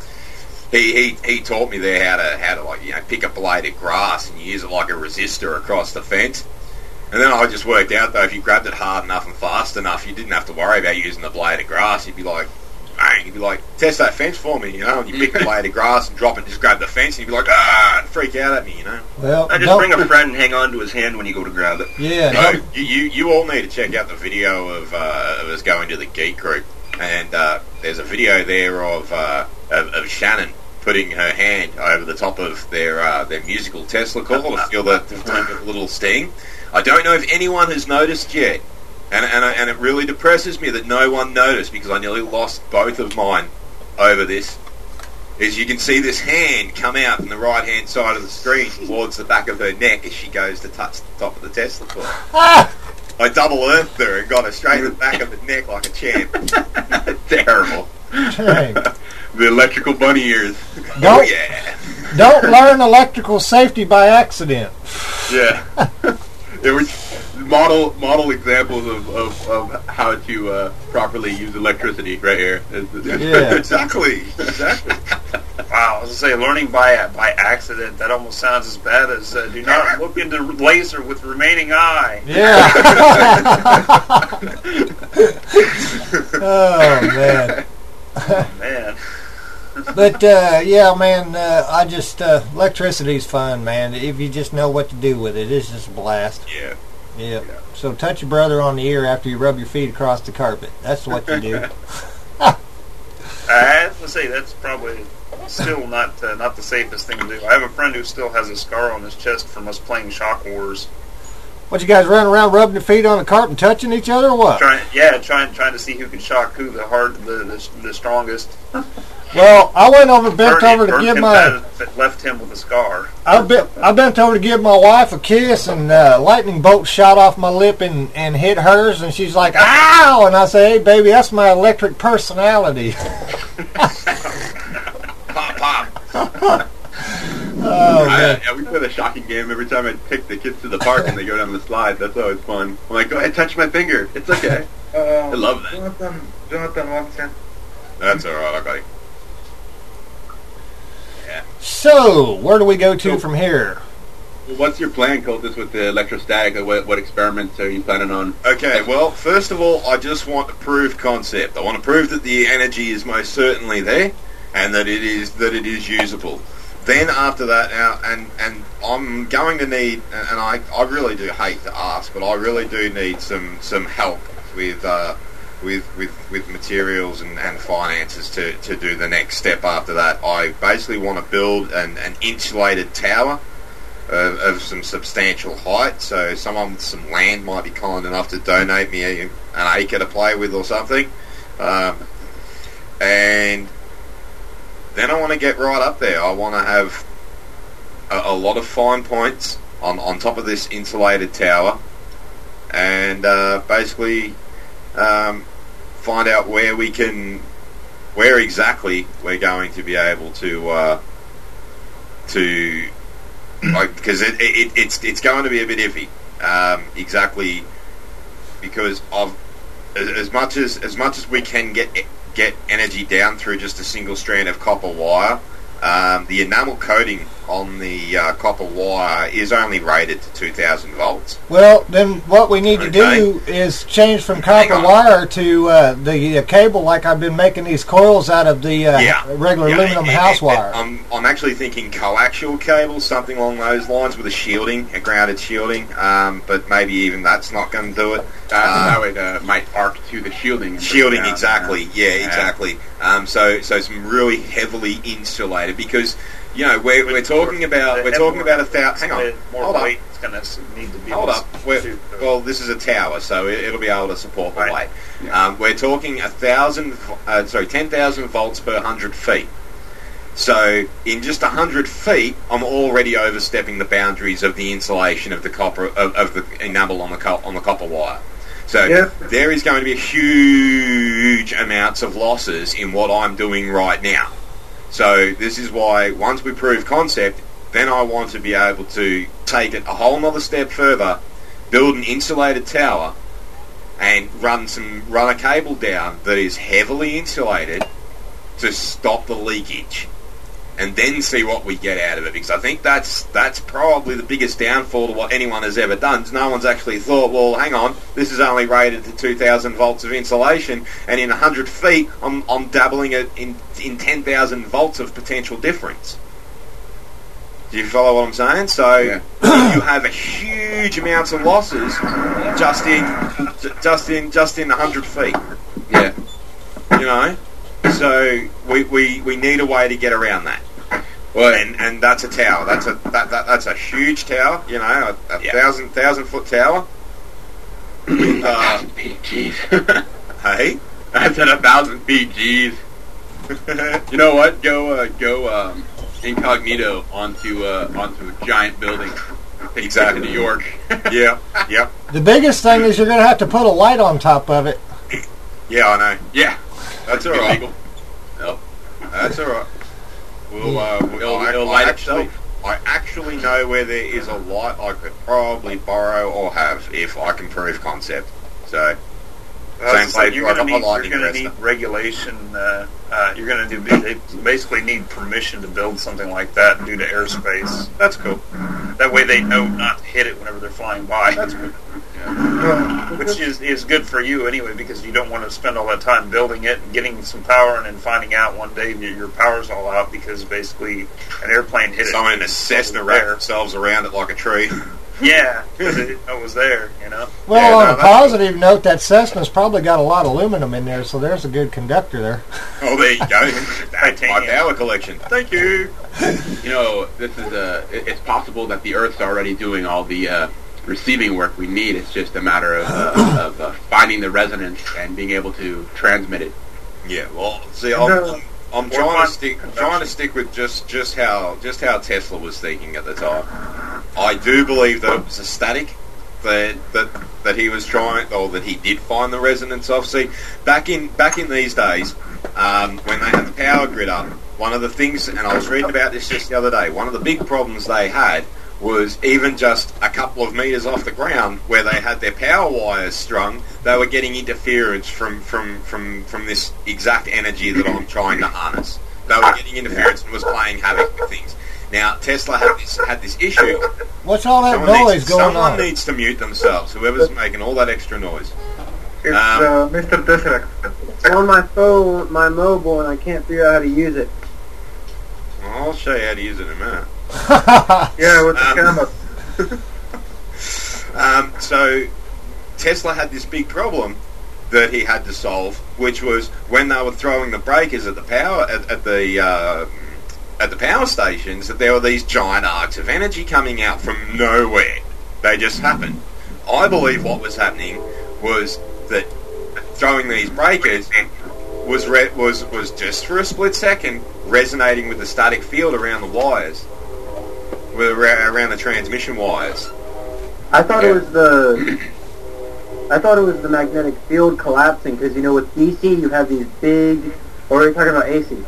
he taught me there how to pick a blade of grass and use it like a resistor across the fence. And then I just worked out though, if you grabbed it hard enough and fast enough, you didn't have to worry about using the blade of grass. You'd be like, test that fence for me, and you pick the blade of grass and drop it and just grab the fence, and you'd be like, and freak out at me, Well, I just bring a friend and hang on to his hand when you go to grab it. Yeah. You all need to check out the video of us going to the Geek Group, and there's a video there of Shannon putting her hand over the top of their musical Tesla coil to feel the little sting. I don't know if anyone has noticed yet. And it really depresses me that no one noticed, because I nearly lost both of mine over this. Is you can see this hand come out from the right hand side of the screen towards the back of her neck as she goes to touch the top of the Tesla coil. I double earthed her and got her straight in the back of the neck like a champ. Terrible. Dang. The electrical bunny ears. Don't learn electrical safety by accident. Yeah. There were model examples of how to properly use electricity right here. Yeah. Exactly. Wow, I was going to say, learning by accident, that almost sounds as bad as do not look into laser with remaining eye. Yeah. Oh, man. Man. But, yeah, man, I just, electricity's fun, man. If you just know what to do with it, it's just a blast. Yeah. Yeah. So touch your brother on the ear after you rub your feet across the carpet. That's what you do. I have to say, that's probably still not the safest thing to do. I have a friend who still has a scar on his chest from us playing Shock Wars. What, you guys running around rubbing your feet on the carpet and touching each other, or what? Trying to see who can shock who the strongest. Well, I went over, bent over to give my... left him with a scar. I bent over to give my wife a kiss, and lightning bolt shot off my lip and hit hers, and she's like, ow! And I say, hey, baby, that's my electric personality. Pop, pop. Oh, man. We play the shocking game every time I take the kids to the park and they go down the slide. That's always fun. I'm like, go ahead, touch my finger. It's okay. I love that. Jonathan walks in. That's alright, I got it. Yeah. So, where do we go to from here? Well, what's your plan, Cultist, with the electrostatic? What experiments are you planning on? Okay, well, first of all, I just want to prove concept. I want to prove that the energy is most certainly there, and that it is usable. Then after that, and I'm going to need, and I really do hate to ask, but I really do need some help with with materials and finances to do the next step after that. I basically want to build an insulated tower of some substantial height, so someone with some land might be kind enough to donate me an acre to play with or something, and then I want to get right up there. I want to have a lot of fine points on top of this insulated tower, and basically find out where exactly we're going to be able to because it's going to be a bit iffy, exactly, because of as much as we can get energy down through just a single strand of copper wire. The enamel coating on the copper wire is only rated to 2,000 volts. Well, then what we need to do is change from copper wire to the cable, like I've been making these coils out of the regular aluminum house wire. I'm actually thinking coaxial cable, something along those lines, with a grounded shielding, but maybe even that's not going to do it. That would might arc to the shielding. Shielding, exactly. Exactly. So some really heavily insulated, because we're talking about 1,000. Hang on, more weight is going to need to be. Hold up. Well, this is a tower, so it'll be able to support the weight. Yeah. We're talking 10,000 volts per 100 feet. So in just 100 feet, I'm already overstepping the boundaries of the insulation of the copper of the enamel on the copper wire. So there is going to be huge amounts of losses in what I'm doing right now. So this is why once we prove concept, then I want to be able to take it a whole nother step further, build an insulated tower, and run a cable down that is heavily insulated to stop the leakage, and then see what we get out of it. Because I think that's probably the biggest downfall to what anyone has ever done. No one's actually thought, well, hang on, this is only rated to 2,000 volts of insulation, and in 100 feet, I'm dabbling it in 10,000 volts of potential difference. Do you follow what I'm saying? So you have a huge amounts of losses just in 100 feet. Yeah. So we need a way to get around that. Well, and that's a tower. That's a huge tower. A 1,000-foot tower. 1,000 feet, jeez. Hey, I said 1,000 feet, jeez. You know what? Go incognito onto a giant building. Exactly. To New York. Yeah. Yep. The biggest thing is you're going to have to put a light on top of it. Yeah, I know. Yeah. That's all right. Illegal. Nope. That's all right. It'll light itself. I actually know where there is a light I could probably borrow or have if I can prove concept. So, same place. You're going to need regulation. You're going to they basically need permission to build something like that due to airspace. That's cool. That way they know not to hit it whenever they're flying by. That's good. Which is good for you anyway, because you don't want to spend all that time building it and getting some power and then finding out one day your power's all out because basically an airplane hit it. Someone in a Cessna wrapped themselves around it like a tree. Yeah, because it was there, Well, on a positive note, that Cessna's probably got a lot of aluminum in there, so there's a good conductor there. Oh, there you go. That's my power collection. Thank you. This is it's possible that the Earth's already doing all the receiving work we need. It's just a matter of finding the resonance and being able to transmit it. Yeah. Well, see, I'm trying to stick with just how Tesla was thinking at the time. I do believe that it was a static that he was trying, or that he did find the resonance of. See, back in these days, when they had the power grid up, one of the things, and I was reading about this just the other day, one of the big problems they had was even just a couple of meters off the ground where they had their power wires strung, they were getting interference from this exact energy that I'm trying to harness. They were getting interference and was playing havoc with things. Now, Tesla had this issue. What's all that noise going on? Someone needs to mute themselves, whoever's making all that extra noise. It's Mr. Tesseract. It's on my phone, my mobile, and I can't figure out how to use it. Well, I'll show you how to use it in a minute. Yeah, with the camera. So Tesla had this big problem that he had to solve, which was when they were throwing the breakers at the power at the power stations, that there were these giant arcs of energy coming out from nowhere. They just happened. I believe what was happening was that throwing these breakers was just for a split second resonating with the static field around the wires, around the transmission wires. I thought it was the magnetic field collapsing, because with DC you have these big. Or are you talking about AC?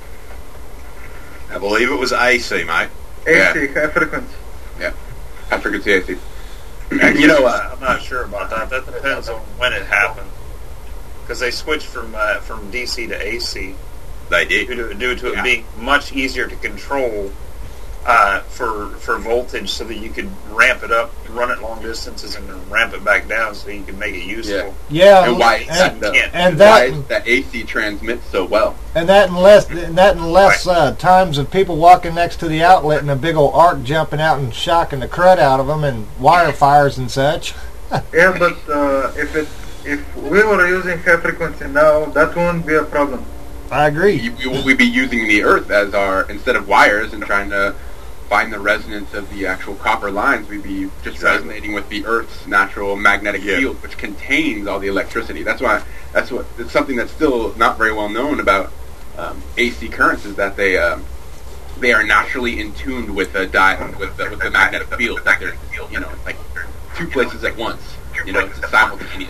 I believe it was AC, mate. AC, high frequency. Yeah, high frequency AC. I'm not sure about that. That depends on when it happened. Because they switched from DC to AC. They did. Due to it being much easier to control for voltage, so that you could ramp it up, run it long distances, and then ramp it back down, so you could make it useful. Yeah. And why that AC transmits so well. And that in less times of people walking next to the outlet and a big old arc jumping out and shocking the crud out of them, and wire fires and such. Yeah, but if we were using high frequency now, that wouldn't be a problem. I agree. We'd be using the Earth as instead of wires and trying to find the resonance of the actual copper lines, we'd be just resonating with the Earth's natural magnetic field, which contains all the electricity. It's something that's still not very well known about AC currents, is that they are naturally in tune with the magnetic field. That they're like two places at once. It's simultaneous.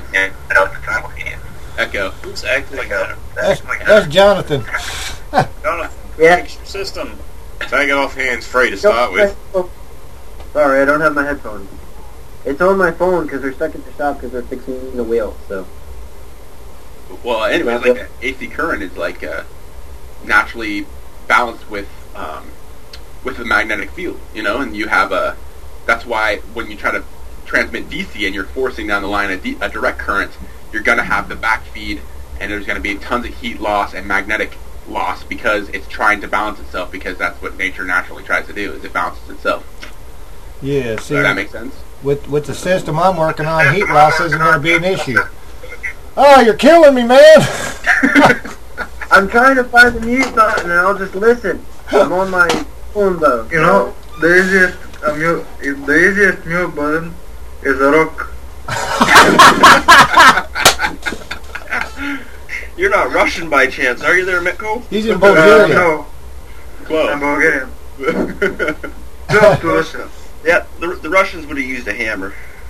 Echo. Who's acting like that? That's Jonathan. Jonathan, yeah. fix your system. Take it off hands-free to start with. Sorry, I don't have my headphones. It's on my phone because they're stuck at the shop because they're fixing the wheel. So. Well, anyway, like AC current is like naturally balanced with the magnetic field, and you have that's why when you try to transmit DC and you're forcing down the line a direct current, you're going to have the backfeed, and there's going to be tons of heat loss and magnetic loss because it's trying to balance itself, because that's what nature naturally tries to do, is it balances itself. Yeah, see, does that make sense? With the system I'm working on, heat loss isn't going to be an issue. Oh, you're killing me, man! I'm trying to find the mute button, and I'll just listen. I'm on my phone, though. The easiest mute button is a rock. You're not Russian by chance, are you there, Mitko? He's in Bulgaria. No. Close. I'm Bulgarian. Close to Russia. Yeah, the Russians would have used a hammer.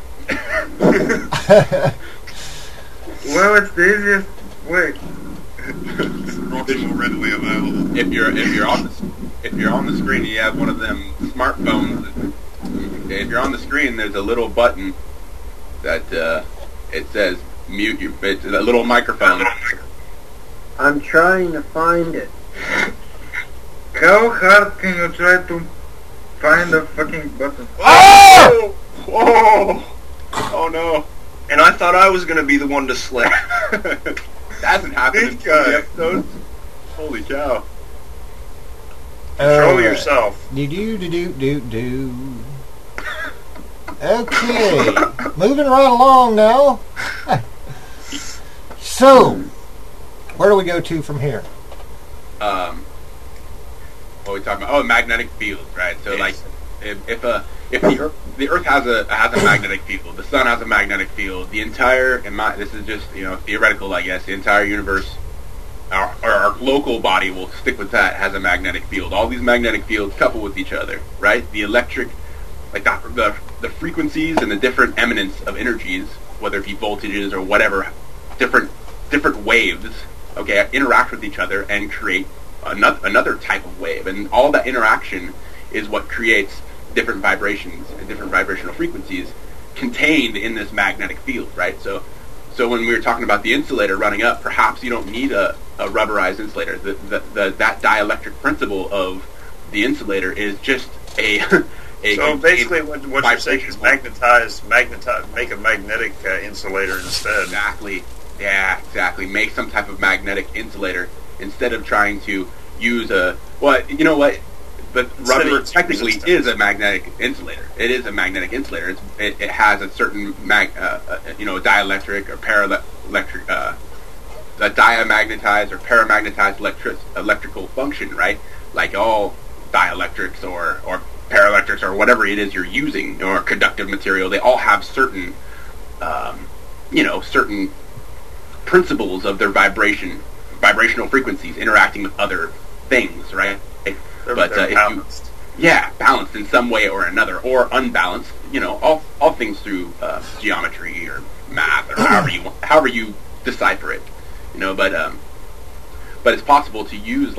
Well, it's the easiest way. Rocks more readily available. If you're on the screen and you have one of them smartphones, if you're on the screen, there's a little button that it says mute you. It's a little microphone. I'm trying to find it. How hard can you try to find a fucking button? Oh! Whoa! Oh no! And I thought I was going to be the one to slip. That hasn't happened in 2 episodes. Holy cow! Control yourself. Do. Okay, moving right along now. So, where do we go to from here? What are we talking about? Oh, magnetic fields, right? So, like, if the Earth has a magnetic field, the Sun has a magnetic field, the entire, this is just theoretical, I guess, the entire universe, our local body, will stick with that, has a magnetic field. All these magnetic fields couple with each other, right? The electric, like the frequencies and the different eminence of energies, whether it be voltages or whatever, different waves, okay, interact with each other and create another type of wave, and all that interaction is what creates different vibrations and different vibrational frequencies contained in this magnetic field, right? So when we were talking about the insulator running up, perhaps you don't need a rubberized insulator. That dielectric principle of the insulator is just so basically what you're saying is magnetize, make a magnetic insulator instead. Exactly. Yeah, exactly. Make some type of magnetic insulator instead of trying to use you know what? But rubber technically is a magnetic insulator. It is a magnetic insulator. It has a certain dielectric or paraelectric, a diamagnetized or paramagnetized electrical function, right? Like all dielectrics or paraelectrics or whatever it is you're using, or conductive material, they all have certain, certain principles of their vibrational frequencies interacting with other things, right? But if balanced. Balanced in some way or another, or unbalanced, all things through geometry or math or however you decipher it, but it's possible to use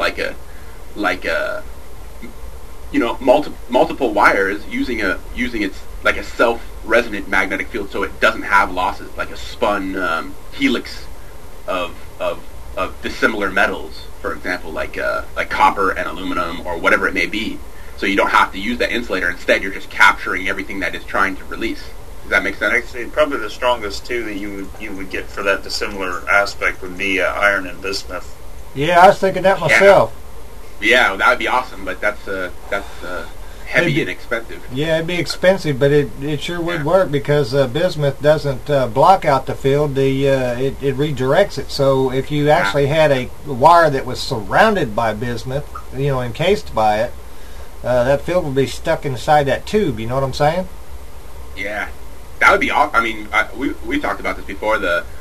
multiple wires using its like a self-resonant magnetic field, so it doesn't have losses, like a spun helix of dissimilar metals, for example, like copper and aluminum or whatever it may be. So you don't have to use that insulator. Instead, you're just capturing everything that it's trying to release. Does that make sense? Actually, probably the strongest two that you would get for that dissimilar aspect would be iron and bismuth. Yeah, I was thinking that myself. Yeah, that would be awesome, but that's heavy and expensive. Yeah, it'd be expensive, but it sure would work, because bismuth doesn't block out the field. It redirects it. So if you actually had a wire that was surrounded by bismuth, encased by it, that field would be stuck inside that tube. You know what I'm saying? Yeah, that would be awesome. I mean, we talked about this before.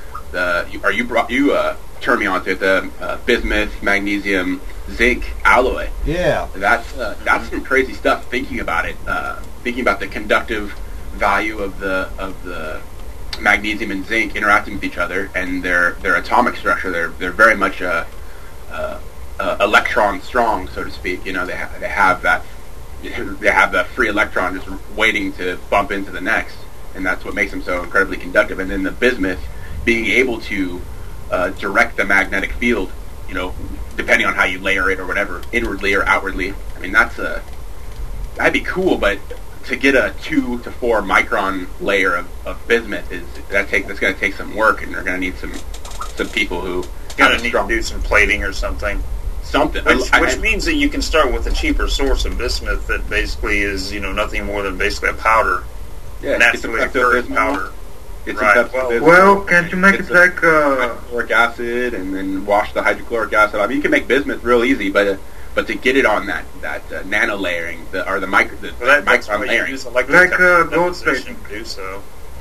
You turned me on to it, the bismuth, magnesium, zinc alloy. Yeah, that's some crazy stuff. Thinking about it, thinking about the conductive value of the magnesium and zinc interacting with each other, and their atomic structure. They're very much electron strong, so to speak. They have that free electron just waiting to bump into the next, and that's what makes them so incredibly conductive. And then the bismuth being able to direct the magnetic field, depending on how you layer it or whatever, inwardly or outwardly. I mean, that'd be cool, but to get a 2 to 4 micron layer of bismuth that's going to take some work, and they're going to need some people who going to need to do some plating or something. Which means that you can start with a cheaper source of bismuth that basically is, nothing more than basically a powder. Yeah, naturally occurring powder. It's right. Well, can't you make it like hydrochloric acid and then wash the hydrochloric acid off? You can make bismuth real easy, but to get it on that nano layering, the micron layering, like gold plating. Do so.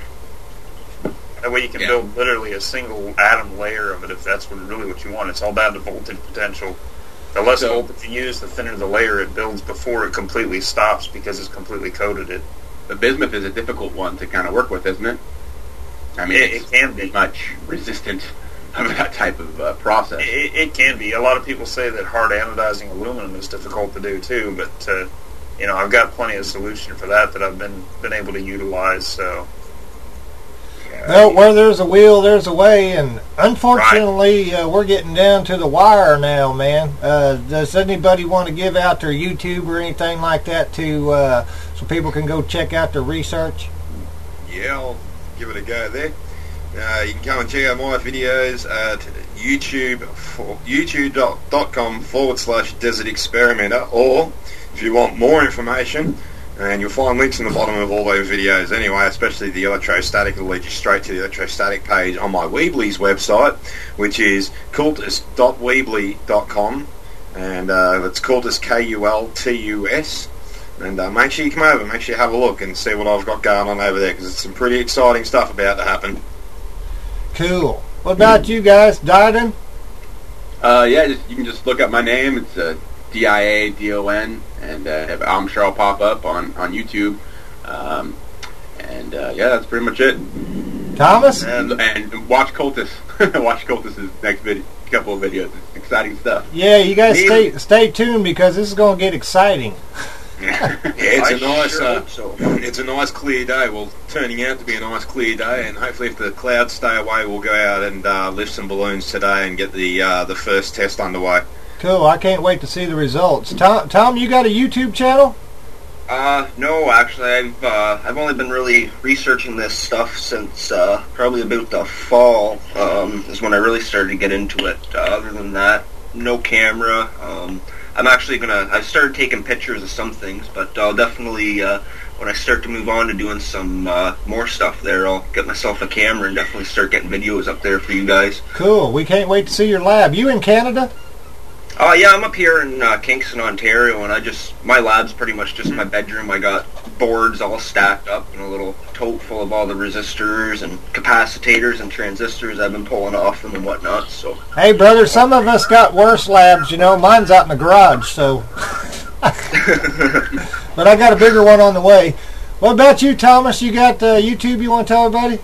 That way you can build literally a single atom layer of it if that's really what you want. It's all down to voltage potential. The less voltage you use, the thinner the layer it builds before it completely stops, because it's completely coated it. The bismuth is a difficult one to kind of work with, isn't it? I mean, it can be much resistant of that type of process. It can be. A lot of people say that hard anodizing aluminum is difficult to do too, but I've got plenty of solution for that I've been able to utilize. So. Well, where there's a will, there's a way, and unfortunately, we're getting down to the wire now, man. Does anybody want to give out their YouTube or anything like that so people can go check out their research? Yeah, I'll give it a go there. You can come and check out my videos at youtube.com/Desert Experimenter, or if you want more information, and you'll find links in the bottom of all those videos anyway, especially the electrostatic. It'll lead you straight to the electrostatic page on my Weebly's website, which is cultus.weebly.com, and it's cultus, Kultus. And make sure you come over, make sure you have a look and see what I've got going on over there, because it's some pretty exciting stuff about to happen. Cool. What about you guys, Diadon? You can just look up my name. It's Diadon, and I'm sure I'll pop up on YouTube. That's pretty much it. Thomas? And watch Cultus. Watch Cultus's next couple of videos. It's exciting stuff. Yeah, you guys stay tuned, because this is going to get exciting. It's a nice clear day. Well, turning out to be a nice clear day, and hopefully if the clouds stay away, we'll go out and lift some balloons today and get the first test underway. Cool. I can't wait to see the results. Tom, you got a YouTube channel? No, actually, I've only been really researching this stuff since probably about the fall is when I really started to get into it. Other than that, no camera. I'm actually I've started taking pictures of some things, but I'll definitely, when I start to move on to doing some more stuff there, I'll get myself a camera and definitely start getting videos up there for you guys. Cool. We can't wait to see your lab. You in Canada? Yeah, I'm up here in Kingston, Ontario, and my lab's pretty much just my bedroom. I got boards all stacked up in a little tote full of all the resistors and capacitors and transistors I've been pulling off them and whatnot, so. Hey, brother, some of us got worse labs, you know. Mine's out in the garage, so. But I got a bigger one on the way. What about you, Thomas? You got YouTube you want to tell everybody?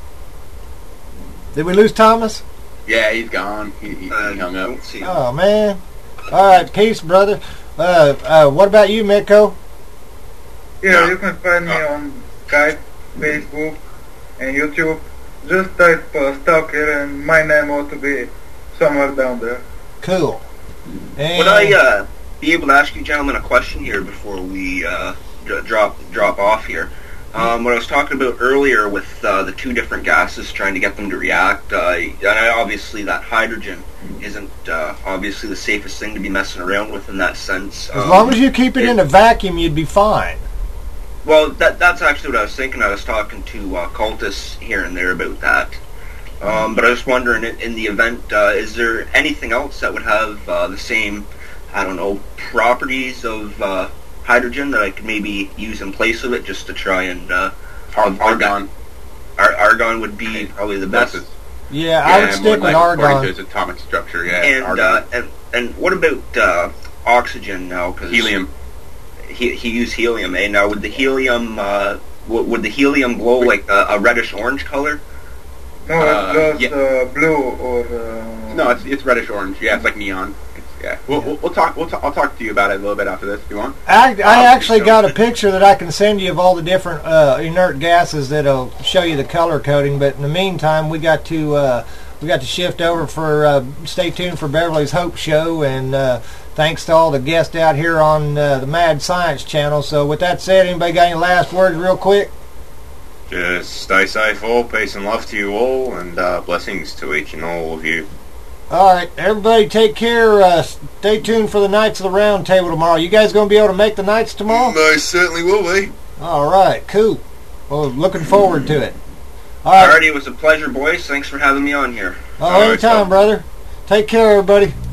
Did we lose Thomas? Yeah, he's gone. He hung up. Oh, man. All right, peace, brother. What about you, Mitko? Yeah, you can find me on Skype, Facebook, and YouTube. Just type Stalker and my name ought to be somewhere down there. Cool. And would I be able to ask you gentlemen a question here before we drop off here? What I was talking about earlier with the two different gases, trying to get them to react, and obviously that hydrogen isn't obviously the safest thing to be messing around with in that sense. As long as you keep it in a vacuum, you'd be fine. Well, that's actually what I was thinking. I was talking to cultists here and there about that. But I was wondering, in the event, is there anything else that would have the same, I don't know, properties of hydrogen that I could maybe use in place of it, just to try and argon. Argon would be probably the best. Yeah, I would stick with argon. According to its atomic structure, yeah. And what about oxygen now? Cause helium. He used helium. Now would the helium glow like a reddish orange color? No, it's just blue or. No, it's reddish orange. Yeah, it's like neon. Yeah, we'll talk. I'll talk to you about it a little bit after this if you want. I actually got a picture that I can send you of all the different inert gases that'll show you the color coding. But in the meantime, we got to shift over for. Stay tuned for Beverly's Hope Show, and thanks to all the guests out here on the Mad Science Channel. So with that said, anybody got any last words, real quick? Just stay safe, all. Peace and love to you all, and blessings to each and all of you. All right, everybody take care. Stay tuned for the Knights of the Round Table tomorrow. You guys going to be able to make the Knights tomorrow? Most certainly will be. All right, cool. Well, looking forward to it. All right. Alrighty, it was a pleasure, boys. Thanks for having me on here. Oh, anytime, brother. Take care, everybody.